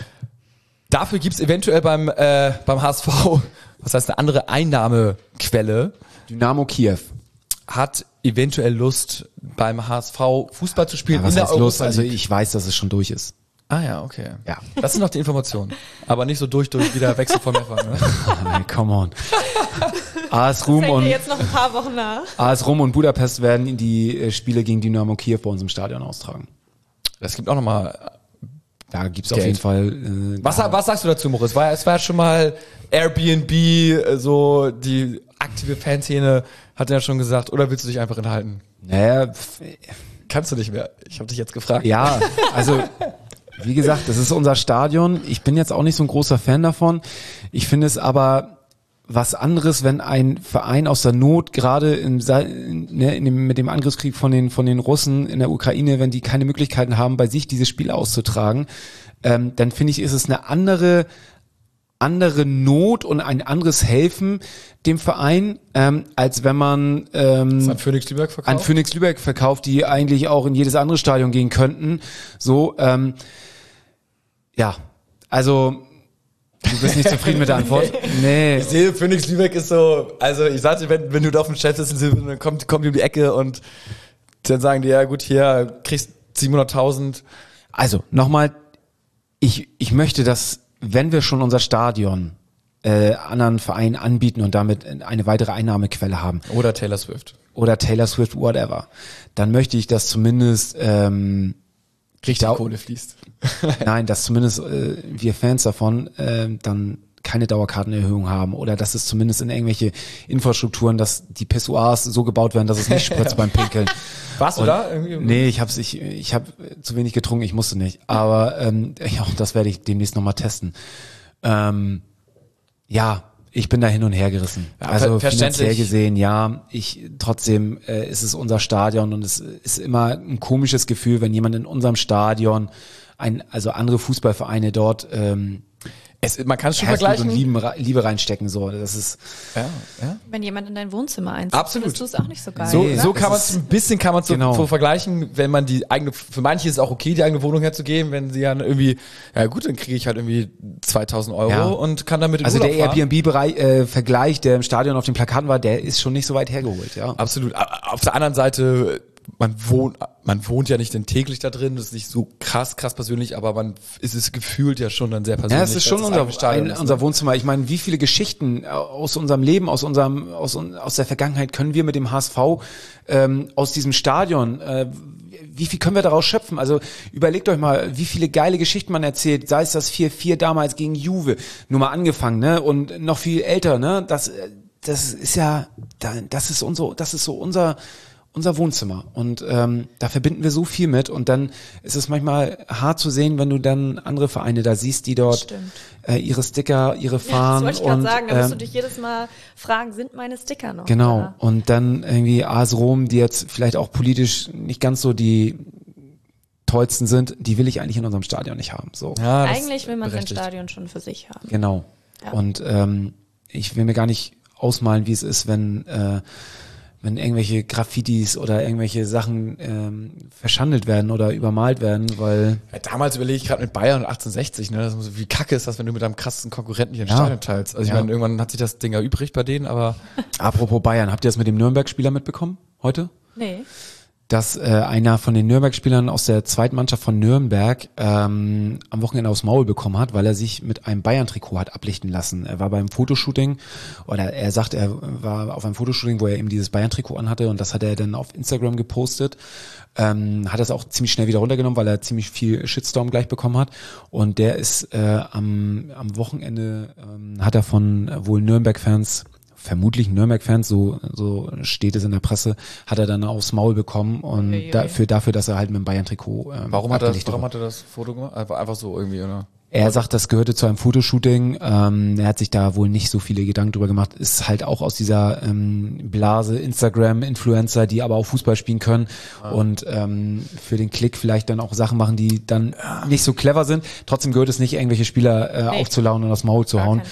Dafür gibt's eventuell beim äh, beim H S V, was heißt eine andere Einnahmequelle. Dynamo Kiew hat eventuell Lust beim H S V Fußball zu spielen. Ja, was in der heißt Lust? Also ich weiß, dass es schon durch ist. Ah ja, okay. Ja. Das sind noch die Informationen. Aber nicht so durch, durch wieder Wechsel von Mehrfach. Ne? Hey, come on. A S Rom und jetzt noch ein paar Wochen nach. A S Rom und Budapest werden die Spiele gegen Dynamo Kiew bei uns im Stadion austragen. Das gibt auch nochmal. Da gibt's Geld. Auf jeden Fall. Äh, was, was sagst du dazu, Moritz? War, es war schon mal Airbnb, so die aktive Fanszene hat ja schon gesagt, oder willst du dich einfach enthalten? Naja, kannst du nicht mehr. Ich habe dich jetzt gefragt. Ja, also wie gesagt, das ist unser Stadion. Ich bin jetzt auch nicht so ein großer Fan davon. Ich finde es aber was anderes, wenn ein Verein aus der Not, gerade in, ne, in dem, mit dem Angriffskrieg von den von den Russen in der Ukraine, wenn die keine Möglichkeiten haben, bei sich diese Spiele auszutragen, ähm, dann finde ich, ist es eine andere andere Not und ein anderes Helfen dem Verein, ähm, als wenn man ähm, an Phoenix Lübeck verkauft, an Phoenix Lübeck verkauft, die eigentlich auch in jedes andere Stadion gehen könnten. So, ähm, ja, also du bist nicht zufrieden mit der Antwort? Nee. Ich sehe, Phoenix Lübeck ist so, also ich sagte, wenn, wenn du da auf dem Chat sitzt, dann kommt, kommt die um die Ecke und dann sagen die, ja gut, hier kriegst siebenhunderttausend. Also, nochmal, ich, ich möchte, dass, wenn wir schon unser Stadion äh, anderen Vereinen anbieten und damit eine weitere Einnahmequelle haben. Oder Taylor Swift. Oder Taylor Swift, whatever. Dann möchte ich, dass zumindest ähm, richtig Kohle fließt. Nein, dass zumindest äh, wir Fans davon äh, dann keine Dauerkartenerhöhung haben oder dass es zumindest in irgendwelche Infrastrukturen, dass die Pissoirs so gebaut werden, dass es nicht spritzt beim Pinkeln. Warst du und, da? Irgendwie? Nee, ich hab's, ich, ich habe zu wenig getrunken, ich musste nicht. Aber ähm, ja, das werde ich demnächst nochmal testen. Ähm, ja, ich bin da hin und her gerissen. Ja, also finanziell gesehen, ja, ich trotzdem äh, ist es unser Stadion und es ist immer ein komisches Gefühl, wenn jemand in unserem Stadion, ein, also andere Fußballvereine dort ähm, es, man kann es schon vergleichen. Und Liebe, Liebe reinstecken, so. Das ist, ja, ja. Wenn jemand in dein Wohnzimmer einzieht, absolut. findest du es auch nicht so geil. So, so kann man es ein bisschen, kann man es genau. so vergleichen, wenn man die eigene, für manche ist es auch okay, die eigene Wohnung herzugeben, wenn sie dann irgendwie, ja gut, dann kriege ich halt irgendwie zweitausend Euro ja. und kann damit in Also Urlaub der Airbnb-Vergleich, äh, der im Stadion auf den Plakaten war, der ist schon nicht so weit hergeholt, ja. Absolut. Auf der anderen Seite man wohnt, man wohnt ja nicht denn täglich da drin, das ist nicht so krass, krass persönlich, aber man ist es gefühlt ja schon dann sehr persönlich. Ja, es ist schon unser, ein, unser Wohnzimmer. Ich meine, wie viele Geschichten aus unserem Leben, aus unserem, aus, aus der Vergangenheit können wir mit dem H S V ähm, aus diesem Stadion, äh, wie viel können wir daraus schöpfen? Also überlegt euch mal, wie viele geile Geschichten man erzählt, sei es das vier vier damals gegen Juve, nur mal angefangen, ne? Und noch viel älter, ne? Das, das ist ja, das ist unser, das ist so unser, unser Wohnzimmer. Und ähm, da verbinden wir so viel mit. Und dann ist es manchmal hart zu sehen, wenn du dann andere Vereine da siehst, die dort äh, ihre Sticker, ihre Fahnen. Ja, das wollte ich gerade sagen, da musst du dich jedes Mal fragen, sind meine Sticker noch Genau. da? Und dann irgendwie A S Rom, die jetzt vielleicht auch politisch nicht ganz so die tollsten sind, die will ich eigentlich in unserem Stadion nicht haben. So. Ja, eigentlich will man sein Stadion schon für sich haben. Genau. Ja. Und ähm, ich will mir gar nicht ausmalen, wie es ist, wenn äh, wenn irgendwelche Graffitis oder irgendwelche Sachen ähm, verschandelt werden oder übermalt werden, weil... Ja, damals überlege ich gerade mit Bayern und achtzehnhundertsechzig, ne, das muss, wie kacke ist das, wenn du mit einem krassen Konkurrenten hier ein ja. Stadion teilst. Also ich ja. meine, irgendwann hat sich das Ding ja übrig bei denen, aber... Apropos Bayern, habt ihr das mit dem Nürnberg-Spieler mitbekommen heute? Nee. Dass äh, einer von den Nürnberg-Spielern aus der zweiten Mannschaft von Nürnberg ähm, am Wochenende aufs Maul bekommen hat, weil er sich mit einem Bayern-Trikot hat ablichten lassen. Er war beim Fotoshooting, oder er sagt, er war auf einem Fotoshooting, wo er eben dieses Bayern-Trikot anhatte, und das hat er dann auf Instagram gepostet. Ähm, hat das auch ziemlich schnell wieder runtergenommen, weil er ziemlich viel Shitstorm gleich bekommen hat. Und der ist äh, am, am Wochenende, ähm, hat er von äh, wohl Nürnberg-Fans, vermutlich Nürnberg-Fans, so so steht es in der Presse, hat er dann aufs Maul bekommen, und Uiuiui. dafür, dafür, dass er halt mit dem Bayern-Trikot ähm, Warum hat er das, warum hat er das Foto gemacht? Einfach, einfach so irgendwie, oder? Er sagt, das gehörte zu einem Fotoshooting. Ähm, er hat sich da wohl nicht so viele Gedanken drüber gemacht. Ist halt auch aus dieser ähm, Blase Instagram-Influencer, die aber auch Fußball spielen können ah. und ähm, für den Klick vielleicht dann auch Sachen machen, die dann nicht so clever sind. Trotzdem gehört es nicht, irgendwelche Spieler äh, nee. aufzulauern und aufs Maul zu Gar hauen.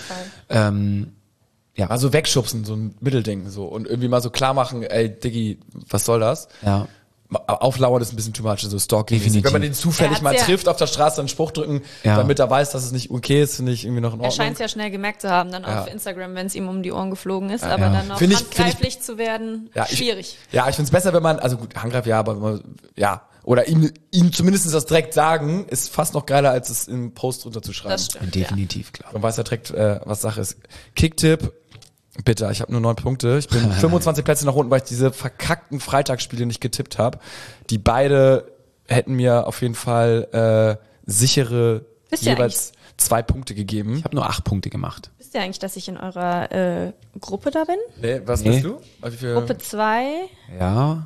Ähm, ja, also wegschubsen, so ein Mittelding, so, und irgendwie mal so klar machen, ey, Diggi, was soll das? Ja. Auflauern ist ein bisschen too much, so Stalking. Definitiv. Wenn man den zufällig mal ja trifft auf der Straße, einen Spruch drücken, ja. damit er weiß, dass es nicht okay ist, finde ich irgendwie noch in Ordnung. Er scheint es ja schnell gemerkt zu haben, dann ja. auf Instagram, wenn es ihm um die Ohren geflogen ist, ja, aber ja. dann noch find handgreiflich ich, zu werden, ja, schwierig. Ich, ja, ich finde es besser, wenn man, also gut, Handgreif ja, aber man, ja, oder ihm, ihm zumindest das direkt sagen, ist fast noch geiler, als es im Post runterzuschreiben. Das stimmt, definitiv, ja. klar. Man weiß ja direkt, äh, was Sache ist. Kicktipp. Bitte, ich habe nur neun Punkte. Ich bin fünfundzwanzig Plätze nach unten, weil ich diese verkackten Freitagsspiele nicht getippt habe. Die beide hätten mir auf jeden Fall äh, sichere Wisst jeweils zwei Punkte gegeben. Ich habe nur acht Punkte gemacht. Wisst ihr eigentlich, dass ich in eurer äh, Gruppe da bin? Nee, was nee. bist du? Wie viel? Gruppe zwei. Ja.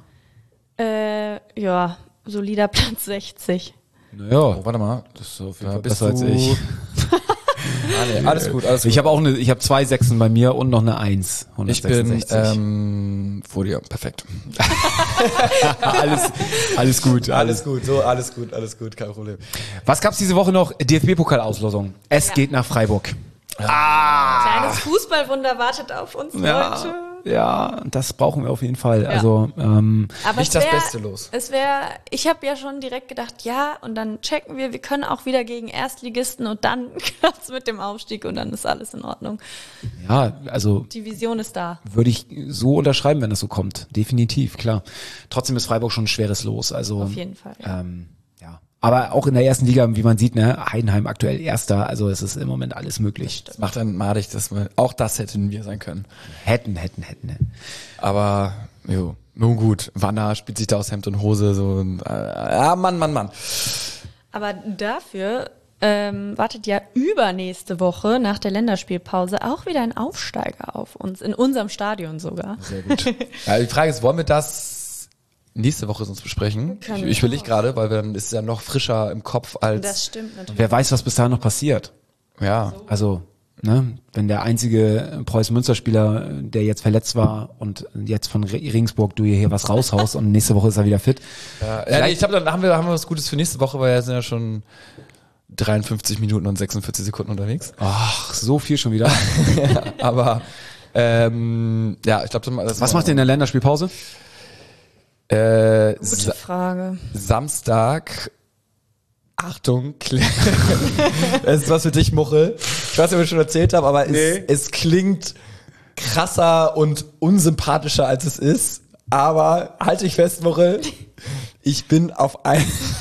Äh, ja, solider Platz sechzig. Naja. Oh, warte mal. Das ist auf jeden Fall besser als ich. Ah, nee, alles gut, alles gut. Ich habe auch eine, ich habe zwei Sechsen bei mir und noch eine Eins. Ich bin ähm, vor dir, perfekt. alles, alles gut, alles gut, so alles gut, alles gut, kein Problem. Was gab's diese Woche noch? D F B-Pokal-Auslosung. Es ja. geht nach Freiburg. Ah. Kleines Fußballwunder wartet auf uns, ja. Leute. Ja, das brauchen wir auf jeden Fall. Ja. Also ähm, aber nicht wär, das Beste los. Es wäre, ich habe ja schon direkt gedacht, ja, und dann checken wir, wir können auch wieder gegen Erstligisten, und dann klappt's mit dem Aufstieg und dann ist alles in Ordnung. Ja, also die Vision ist da. Würde ich so unterschreiben, wenn das so kommt. Definitiv, klar. Trotzdem ist Freiburg schon ein schweres Los. Also auf jeden Fall. Ja. Ähm, ja. Aber auch in der ersten Liga, wie man sieht, ne, Heidenheim aktuell Erster, also es ist im Moment alles möglich. Das macht dann madig, dass wir, auch das hätten wir sein können. Hätten, hätten, hätten. hätten. Aber, jo, nun gut, Wanner spielt sich da aus Hemd und Hose, so, äh, ja, Mann, Mann, Mann. Aber dafür ähm, wartet ja übernächste Woche nach der Länderspielpause auch wieder ein Aufsteiger auf uns, in unserem Stadion sogar. Sehr gut. Ja, die Frage ist, wollen wir das nächste Woche sonst besprechen? Ich, ich will nicht gerade, weil dann ist es ja noch frischer im Kopf als... Das stimmt natürlich. Wer weiß, was bis dahin noch passiert. Ja. Also, ne, wenn der einzige Preußen-Münster-Spieler, der jetzt verletzt war und jetzt von Regensburg du hier was raushaust und nächste Woche ist er wieder fit. Ja, ja nee, ich glaube, dann haben wir, haben wir was Gutes für nächste Woche, weil wir sind ja schon dreiundfünfzig Minuten und sechsundvierzig Sekunden unterwegs. Ach, so viel schon wieder. Ja, aber ähm, ja, ich glaube... Was macht ihr in der Länderspielpause? Äh, Gute Sa- Frage. Samstag, Achtung, das ist was für dich, Muchel. Ich weiß nicht, ob ich schon erzählt habe, aber nee. es, es klingt krasser und unsympathischer, als es ist. Aber halte ich fest, Morel, ich bin auf ein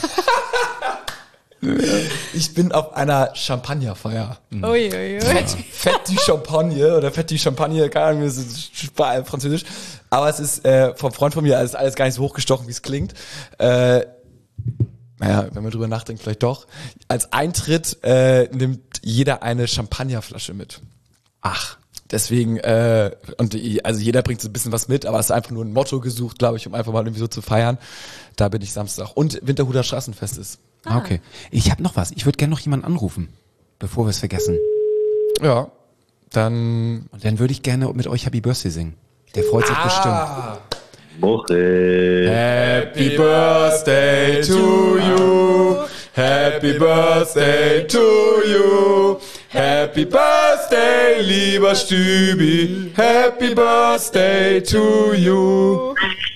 ich bin auf einer Champagnerfeier. Ui, ui, ui. Fett, Fett die Champagne oder Fett die Champagne, keine Ahnung, das ist französisch. Aber es ist äh, vom Freund von mir, ist alles gar nicht so hochgestochen, wie es klingt. Äh, naja, wenn man drüber nachdenkt, vielleicht doch. Als Eintritt äh, nimmt jeder eine Champagnerflasche mit. Ach. Deswegen, äh, und also jeder bringt so ein bisschen was mit, aber es ist einfach nur ein Motto gesucht, glaube ich, um einfach mal irgendwie so zu feiern. Da bin ich Samstag. Und Winterhuder Straßenfest ist. Ah. Okay. Ich habe noch was. Ich würde gerne noch jemanden anrufen, bevor wir es vergessen. Ja, dann... Und dann würde ich gerne mit euch Happy Birthday singen. Der freut sich ah. bestimmt. Woche. Happy Birthday to you. Happy Birthday to you. Happy Birthday, lieber Stübi. Happy Birthday to you.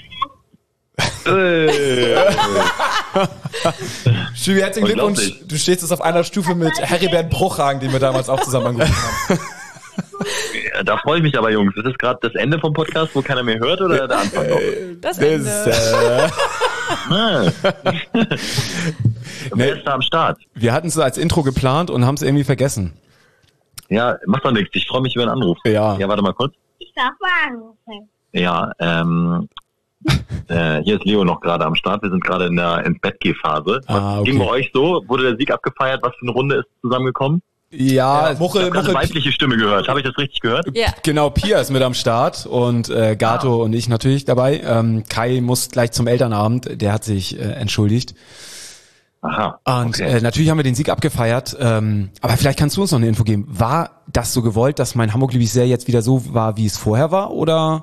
Stübi, herzlichen Glückwunsch. Du stehst jetzt auf einer Stufe mit Heribert Bruchhagen, den wir damals auch zusammen angerufen haben. Ja, da freue ich mich aber, Jungs. Ist das gerade das Ende vom Podcast, wo keiner mehr hört, oder der Anfang noch? Das Ende. Das, äh ah. Wer ist da am Start? Wir hatten es als Intro geplant und haben es irgendwie vergessen. Ja, macht doch nichts. Ich freue mich über einen Anruf. Ja. Ja, warte mal kurz. Ich darf mal anrufen. Ja, ähm, äh, hier ist Leo noch gerade am Start. Wir sind gerade in der ins Bett-Geh-Phase. Ah, okay. Ging bei euch so? Wurde der Sieg abgefeiert? Was für eine Runde ist zusammengekommen? Ja, Ja, Muchel, Ich habe eine Muchel, weibliche Stimme gehört. Habe ich das richtig gehört? Ja. genau, Pia ist mit am Start und äh, Gato Ah. und ich natürlich dabei. Ähm, Kai muss gleich zum Elternabend, der hat sich äh, entschuldigt. Aha. Und Okay. äh, natürlich haben wir den Sieg abgefeiert, ähm, aber vielleicht kannst du uns noch eine Info geben. War das so gewollt, dass mein Hamburg-Liebig-Serie jetzt wieder so war, wie es vorher war, oder?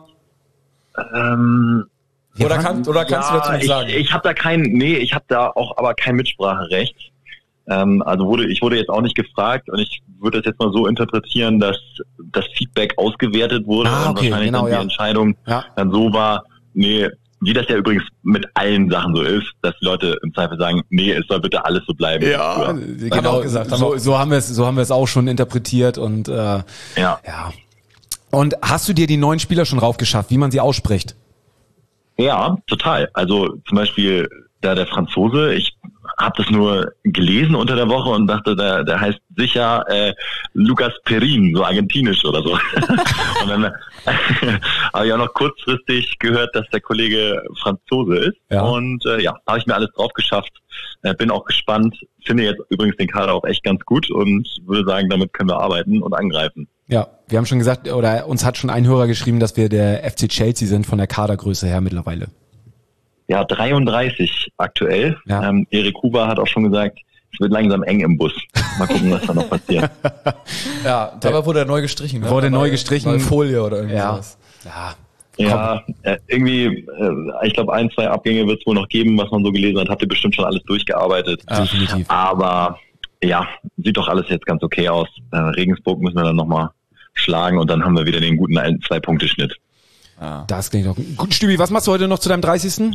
Ähm, Wir oder, waren- kann, oder kannst ja, du dazu nicht ich, sagen? Ich habe da kein, nee, ich habe da auch aber kein Mitspracherecht. Ähm, also wurde, ich wurde jetzt auch nicht gefragt und ich würde das jetzt mal so interpretieren, dass das Feedback ausgewertet wurde Ah, und okay, wahrscheinlich genau, dann die ja. Entscheidung Ja. dann so war, nee, wie das ja übrigens mit allen Sachen so ist, dass die Leute im Zweifel sagen, nee, es soll bitte alles so bleiben. wie Ja, früher. Haben wir genau. auch gesagt, haben wir so, auch so haben wir es, so haben wir es auch schon interpretiert und äh, Ja. ja. Und hast du dir die neuen Spieler schon raufgeschafft, wie man sie ausspricht? Ja, total. Also zum Beispiel da der Franzose, ich habe das nur gelesen unter der Woche und dachte, der, der heißt sicher äh, Lucas Perin, so argentinisch oder so. Und dann habe ich auch noch kurzfristig gehört, dass der Kollege Franzose ist. Ja. Und äh, ja, habe ich mir alles drauf geschafft. Äh, bin auch gespannt. Finde jetzt übrigens den Kader auch echt ganz gut und würde sagen, damit können wir arbeiten und angreifen. Ja, wir haben schon gesagt, oder uns hat schon ein Hörer geschrieben, dass wir der F C Chelsea sind von der Kadergröße her mittlerweile. Ja, dreiunddreißig aktuell. Ja. Ähm, Erik Huber hat auch schon gesagt, es wird langsam eng im Bus. Mal gucken, was da noch passiert. Ja, dabei wurde er neu gestrichen. Ne? Wurde neu Neue- gestrichen. neue Folie oder irgendwie Ja. sowas. Ja. Ja, äh, irgendwie, äh, ich glaube, ein, zwei Abgänge wird es wohl noch geben, was man so gelesen hat. Habt ihr bestimmt schon alles durchgearbeitet. Definitiv. Aber ja, sieht doch alles jetzt ganz okay aus. Äh, Regensburg müssen wir dann nochmal schlagen und dann haben wir wieder den guten alten Zwei-Punkte-Schnitt. Das klingt doch gut. Stübi, was machst du heute noch zu deinem dreißigsten?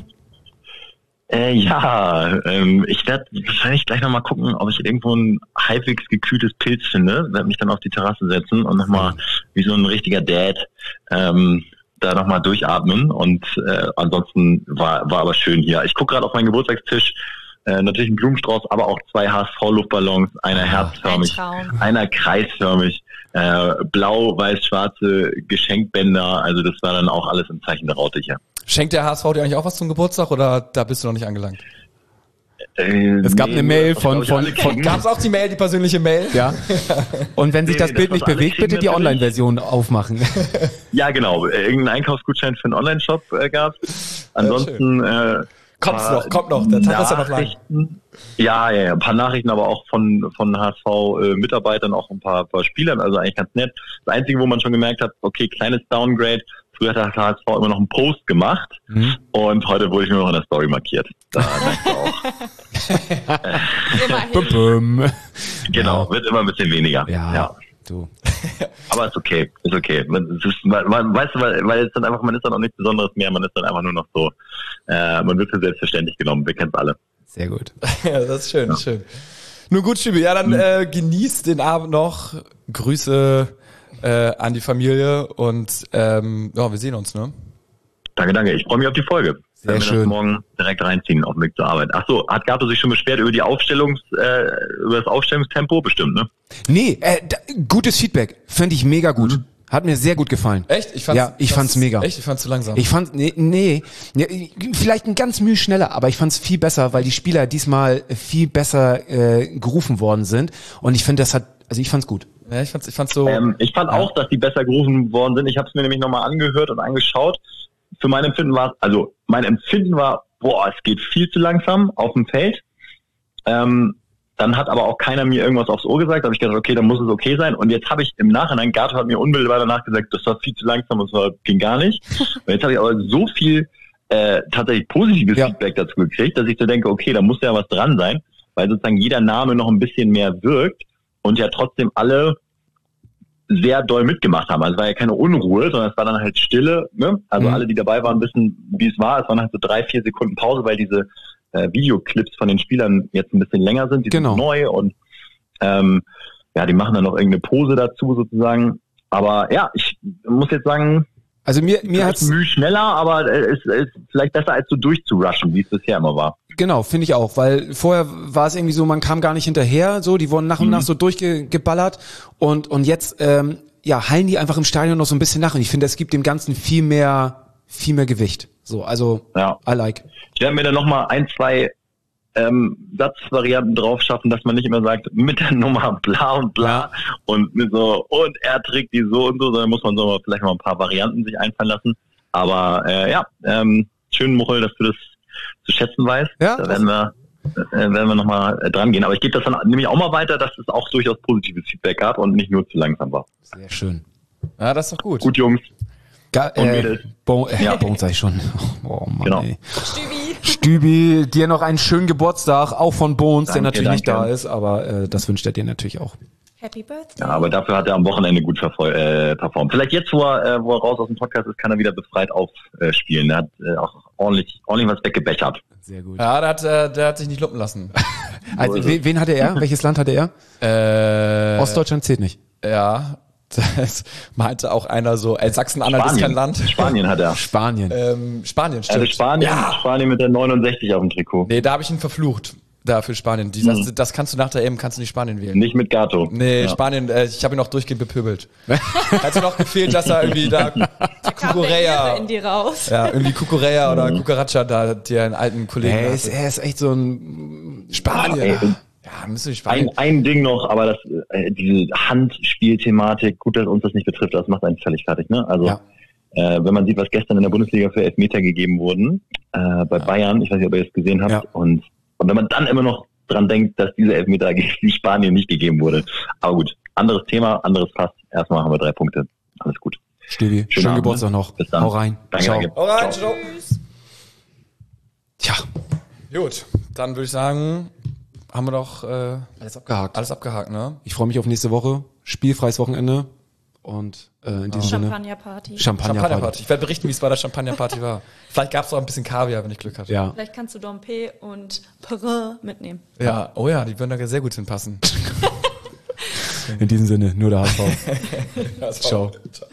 Äh, ja, ähm, ich werde wahrscheinlich gleich nochmal gucken, ob ich irgendwo ein halbwegs gekühltes Pilz finde. Werde mich dann auf die Terrasse setzen und nochmal wie so ein richtiger Dad ähm, da nochmal durchatmen. Und äh, ansonsten war war aber schön hier. Ich gucke gerade auf meinen Geburtstagstisch. Äh, natürlich ein Blumenstrauß, aber auch zwei H S V-Luftballons, einer herzförmig, Ein Traum. einer kreisförmig, äh, blau, weiß, schwarze Geschenkbänder. Also das war dann auch alles im Zeichen der Raute hier. Schenkt der H S V dir eigentlich auch was zum Geburtstag oder da bist du noch nicht angelangt? Äh, Es gab eine Mail das von- glaub ich, von- alle von- kriegen. Gab es auch die Mail, die persönliche Mail? Ja. Und wenn sich Nee, das nee, Bild das, nicht was alle bewegt, bitte kriegen die natürlich. Online-Version aufmachen. Ja, genau. Irgendeinen Einkaufsgutschein für einen Online-Shop äh, gab es. Ansonsten äh, Kommt's paar noch, kommt noch. Der Tag ist ja noch lang. Nachrichten. Ja, ja, ja, ein paar Nachrichten, aber auch von von H S V-Mitarbeitern, auch ein paar, paar Spielern, also eigentlich ganz nett. Das Einzige, wo man schon gemerkt hat, okay, kleines Downgrade. Früher hat der H S V immer noch einen Post gemacht Mhm. und heute wurde ich nur noch in der Story markiert. Da merkst du auch. Immerhin. Bum, bum. Genau, wird immer ein bisschen weniger. Ja, ja. du. Aber ist okay, ist okay. Man, es ist, man, man, weißt du, weil, weil es dann einfach, man ist dann auch nichts Besonderes mehr, man ist dann einfach nur noch so, äh, man wird für selbstverständlich genommen, wir kennen es alle. Sehr gut. Ja, das ist schön, das ist schön. Nun gut, Stübi, ja, dann äh, genießt den Abend noch. Grüße äh, an die Familie und ähm, ja, wir sehen uns, ne? Danke, danke. Ich freue mich auf die Folge. Sehr schön. Das morgen direkt reinziehen auf dem Weg zur Arbeit. Ach so, hat Gato sich schon beschwert über die Aufstellungs, äh, über das Aufstellungstempo? Bestimmt, ne? Nee, äh, da, gutes Feedback. Fand ich mega gut. Mhm. Hat mir sehr gut gefallen. Echt? Ich fand's, ja, ich fand's mega. Echt? Ich fand's zu langsam. Ich fand, nee, nee, nee, vielleicht ein ganz Mühe schneller, aber ich fand's viel besser, weil die Spieler diesmal viel besser äh, gerufen worden sind. Und ich finde, das hat, also ich fand's gut. Ja, ich fand's, ich fand's so. Ähm, ich fand ja. auch, dass die besser gerufen worden sind. Ich habe es mir nämlich nochmal angehört und angeschaut. Für mein Empfinden war, also mein Empfinden war, boah, es geht viel zu langsam auf dem Feld. Ähm, Dann hat aber auch keiner mir irgendwas aufs Ohr gesagt. Da habe ich gedacht, okay, dann muss es okay sein. Und jetzt habe ich im Nachhinein, Gato hat mir unmittelbar danach gesagt, das war viel zu langsam, das war, ging gar nicht. Und jetzt habe ich aber so viel äh, tatsächlich positives ja. Feedback dazu gekriegt, dass ich so denke, okay, da muss ja was dran sein, weil sozusagen jeder Name noch ein bisschen mehr wirkt und ja trotzdem alle sehr doll mitgemacht haben. Also es war ja keine Unruhe, sondern es war dann halt Stille. Ne? Also mhm. alle, die dabei waren, wissen, wie es war. Es waren halt so drei, vier Sekunden Pause, weil diese Äh, Videoclips von den Spielern jetzt ein bisschen länger sind, die genau. sind neu und ähm, ja, die machen dann noch irgendeine Pose dazu sozusagen. Aber ja, ich muss jetzt sagen, also mir mir hat's Mühe schneller, aber es ist, ist vielleicht besser als so durchzurushen, wie es bisher immer war. Genau, finde ich auch, weil vorher war es irgendwie so, man kam gar nicht hinterher, so die wurden nach und mhm. nach so durchgeballert und und jetzt ähm, ja hallen die einfach im Stadion noch so ein bisschen nach und ich finde, es gibt dem Ganzen viel mehr viel mehr Gewicht. So, also ja. I like. Ich werde mir dann nochmal ein, zwei ähm, Satzvarianten drauf schaffen, dass man nicht immer sagt, mit der Nummer bla und bla ja. und mit so, und er trägt die so und so, sondern muss man so vielleicht mal ein paar Varianten sich einfallen lassen. Aber äh, ja, ähm, schön, Muchel, dass du das zu schätzen weißt. Ja, da werden wir äh, werden wir nochmal äh, dran gehen. Aber ich gebe das dann nämlich auch mal weiter, dass es auch durchaus positives Feedback gab und nicht nur zu langsam war. Sehr schön. Ja, das ist doch gut. Gut, Jungs. Ga und äh, Mädels. Bo äh, ja, Bones sag ich schon. Oh Mann, genau. ey. Stübi. Stübi, dir noch einen schönen Geburtstag, auch von Bones, danke, der natürlich danke. nicht da ist, aber äh, das wünscht er dir natürlich auch. Happy Birthday. Ja, aber dafür hat er am Wochenende gut äh, performt. Vielleicht jetzt, wo er, äh, wo er raus aus dem Podcast ist, kann er wieder befreit aufspielen. Er hat äh, auch ordentlich, ordentlich was weggebechert. Sehr gut. Ja, der hat, äh, der hat sich nicht lumpen lassen. Also, wen, wen hatte er? Welches Land hatte er? Äh, Ostdeutschland zählt nicht. Ja. Das meinte auch einer so, äh, Sachsen-Anhalt ist kein Land. Spanien hat er. Spanien. Ähm, Spanien, stimmt. Also Spanien, ja. Spanien mit der neunundsechzig auf dem Trikot. Nee, da habe ich ihn verflucht. Da für Spanien. Die, hm. das, das kannst du nach der E M, kannst du nicht Spanien wählen. Nicht mit Gato. Nee, ja. Spanien, äh, ich habe ihn auch durchgehend bepöbelt. Hat noch gefehlt, dass er irgendwie da Cucurella in die raus. Ja, irgendwie Cucurella oder Cucaracha da, die einen alten Kollegen. Er ist, er ist echt so ein Spanier. Ja, Ja, müsste ich Spanien. Ein, ein Ding noch, aber das, äh, diese Handspielthematik, gut, dass uns das nicht betrifft, das macht einen völlig fertig, ne? Also, ja. äh, wenn man sieht, was gestern in der Bundesliga für Elfmeter gegeben wurden, äh, bei ja. Bayern, ich weiß nicht, ob ihr das gesehen habt, ja. und, und wenn man dann immer noch dran denkt, dass diese Elfmeter gegen Spanien nicht gegeben wurde. Aber gut, anderes Thema, anderes Fass. Erstmal haben wir drei Punkte. Alles gut. Stevie, schönen Abend, Geburtstag ne? noch. Bis dann. Hau rein. Danke, ciao. danke. Hau rein, ciao. Tja. Gut, dann würde ich sagen, haben wir doch äh, alles abgehakt. Alles abgehakt, ne? Ich freue mich auf nächste Woche. Spielfreies Wochenende. Und äh, in diesem Sinne. Champagnerparty. Champagnerparty. Champagnerparty. Ich werde berichten, wie es bei der Champagnerparty war. Vielleicht gab es auch ein bisschen Kaviar, wenn ich Glück hatte. Ja. Vielleicht kannst du Dompe und Perrin mitnehmen. Ja, oh ja, die würden da sehr gut hinpassen. In diesem Sinne, nur der H S V. Ciao. Ciao.